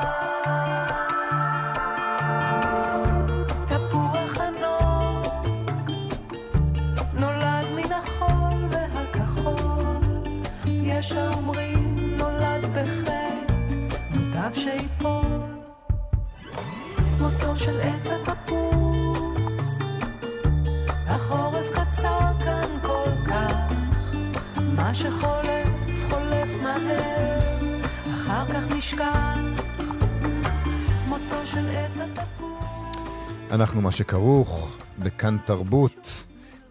יש האומרים נולד בחטא, מוטב שיפול. מותו של עץ התפוס, החורף קצר כאן כל כך, מה שחולף חולף מהר, אחר כך נשכח. מותו של עץ התפוס. אנחנו מה שכרוך בכאן תרבות.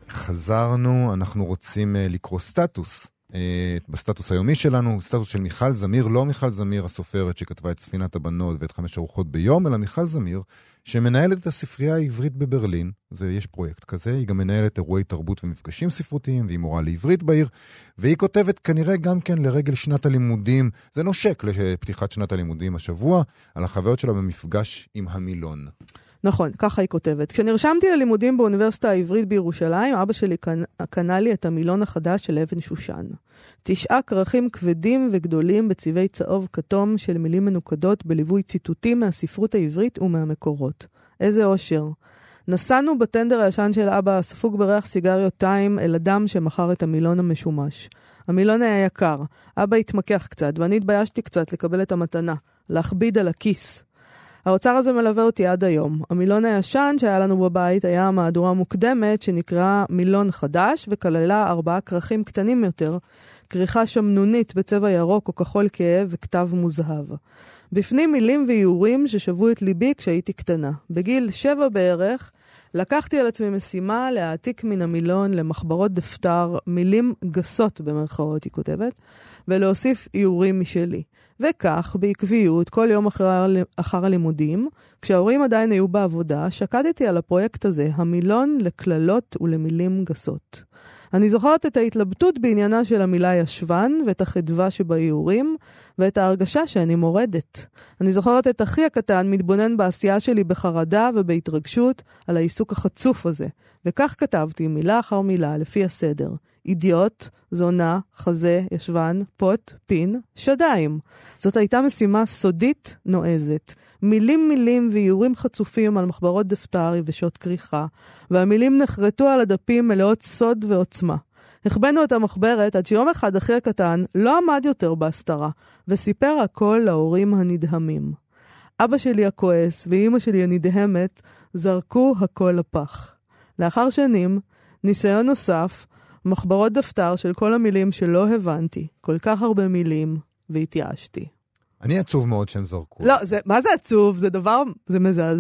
חזרנו, אנחנו רוצים לקרוא סטטוס. בסטטוס היומי שלנו, סטטוס של מיכל זמיר, לא מיכל זמיר הסופרת שכתבה את ספינת הבנות ואת חמש ארוחות ביום, אלא מיכל זמיר שמנהלת את הספרייה העברית בברלין. זה, יש פרויקט כזה, היא גם מנהלת אירועי תרבות ומפגשים ספרותיים, והיא מורה לעברית בעיר, והיא כותבת כנראה גם כן לרגל שנת הלימודים, זה נושק לפתיחת שנת הלימודים השבוע, על החוויות שלה במפגש עם המילון. נכון, ככה היא כותבת. כשנרשמתי ללימודים באוניברסיטה העברית בירושלים, אבא שלי קנה לי את המילון החדש של אבן שושן. תשעה כרכים כבדים וגדולים בצבעי צהוב כתום של מילים מנוקדות בליווי ציטוטים מהספרות העברית ומהמקורות. איזה אושר. נסענו בטנדר הישן של אבא, ספוג בריח סיגריות טיים אל אדם שמכר את המילון המשומש. המילון היה יקר. אבא התמקח קצת, ואני התביישתי קצת לקבל את המתנה, להכביד על הכיס. האוצר הזה מלווה אותי עד היום. המילון הישן שהיה לנו בבית היה המהדורה מוקדמת שנקרא מילון חדש, וכללה ארבעה כרכים קטנים יותר, כריכה שמנונית בצבע ירוק או כחול כאב וכתב מוזהב. בפנים מילים ואיורים ששבו את ליבי כשהייתי קטנה. בגיל שבע בערך, לקחתי על עצמי משימה להעתיק מן המילון למחברות דפתר, מילים גסות במרכאות היא כותבת, ולהוסיף איורים משלי. וכך, בעקביות, כל יום אחר, אחר הלימודים, כשההורים עדיין היו בעבודה, שקדתי על הפרויקט הזה, המילון לכללות ולמילים גסות. אני זוכרת את ההתלבטות בעניינה של המילה ישבן, ואת החדווה שבאיורים, ואת ההרגשה שאני מורדת. אני זוכרת את אחי הקטן מתבונן בעשייה שלי בחרדה ובהתרגשות על העיסוק החצוף הזה. וכך כתבתי מילה אחר מילה לפי הסדר. אידיוט, זונה, חזה, ישבן, פוט, פין, שדיים. זאת הייתה משימה סודית נועזת. מילים מילים ואיורים חצופים על מחברות דפתר יבשות כריכה, והמילים נחרטו על הדפים מלאות סוד ועוצמה. הכבנו את המחברת עד שיום אחד אחי הקטן לא עמד יותר בהסתרה, וסיפר הכל להורים הנדהמים. אבא שלי הכועס ואמא שלי הנדהמת זרקו הכל לפח. לאחר שנים, ניסיון נוסף, מחברות דפתר של כל המילים שלא הבנתי, כל כך הרבה מילים, והתייאשתי. אני עצוב מאוד שהם זרקו. לא, זה, מה זה עצוב? זה דבר, זה מזעזע.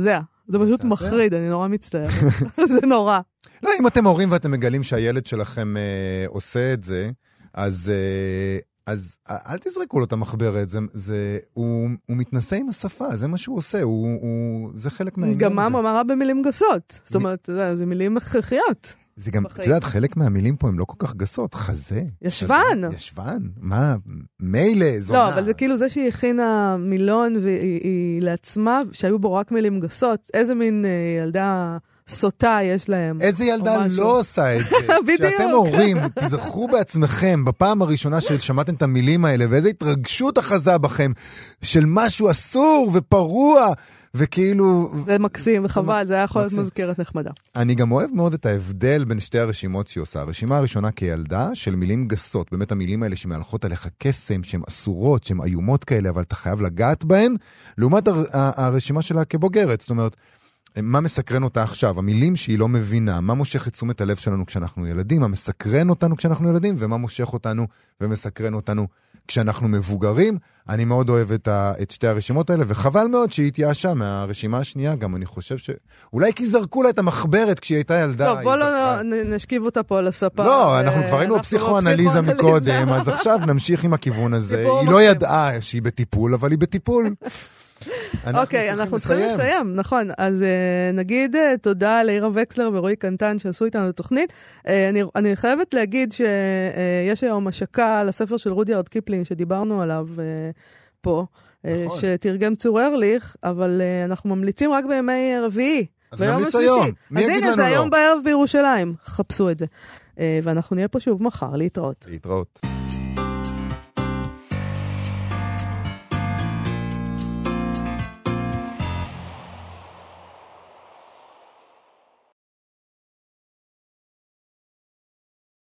זה פשוט מחריד, אני נורא מצטער. זה נורא. לא, אם אתם הורים ואתם מגלים שהילד שלכם אה, עושה את זה, אז, אה, אז אל תזרקו לו את המחברת, זה, זה, הוא, הוא מתנסה עם השפה, זה מה שהוא עושה, הוא, הוא, זה חלק מהעניין הזה. גם מה אמרה במילים גסות, זאת אומרת, זה, זה מילים הכרחיות. זה גם, את יודעת, חלק מהמילים פה הם לא כל כך גסות, חזה. ישבן. ישבן, מה, מילא, זונה. לא, אבל זה כאילו זה שהיא הכינה מילון והיא לעצמה, שהיו בו רק מילים גסות, איזה מין ילדה סוטה יש להם. איזה ילדה לא עושה את זה. בדיוק. שאתם הורים, תזכרו בעצמכם, בפעם הראשונה ששמעתם את המילים האלה, ואיזו התרגשות אחזה בכם, של משהו אסור ופרוע, וכאילו... זה מקסים וחבל, זה היה יכול להיות מזכרת נחמדה. אני גם אוהב מאוד את ההבדל בין שתי הרשימות שהיא עושה. הרשימה הראשונה כילדה של מילים גסות, באמת המילים האלה שמהלכות עליך קסם, שהן אסורות, שהן איומות כאלה, אבל אתה חייב לגעת בהן, לעומת הר- הרשימה שלה כבוגרת. זאת אומרת, מה מסקרן אותה עכשיו? המילים שהיא לא מבינה, מה מושך את תשומת הלב שלנו כשאנחנו ילדים, מה מסקרן אותנו כשאנחנו ילדים, ומה מושך אותנו ומסקרן אותנו כשאנחנו מבוגרים. אני מאוד אוהב את, ה, את שתי הרשימות האלה, וחבל מאוד שהיא התייאשה מהרשימה השנייה, גם אני חושב ש... אולי כי זרקו לה את המחברת כשהיא הייתה ילדה. טוב, בוא לא נשכיב אותה פה על הספה. לא, אנחנו כבר היינו בפסיכואנליזה מקודם, אז עכשיו נמשיך עם הכיוון הזה. היא לא ידעה שהיא בטיפול, אבל היא בטיפול. אוקיי, אנחנו צריכים לסיים, נכון. אז נגיד תודה לאירה וקסלר ורועי קנטן שעשו איתנו את התוכנית. אני חייבת להגיד שיש היום השקה לספר של רודיארד קיפלינג שדיברנו עליו פה, שתרגם צור ארליך, אבל אנחנו ממליצים רק בימי רביעי. אז נמליץ היום. אז הנה, זה היום בערב בירושלים. חפשו את זה. ואנחנו נהיה פה שוב מחר להתראות. להתראות.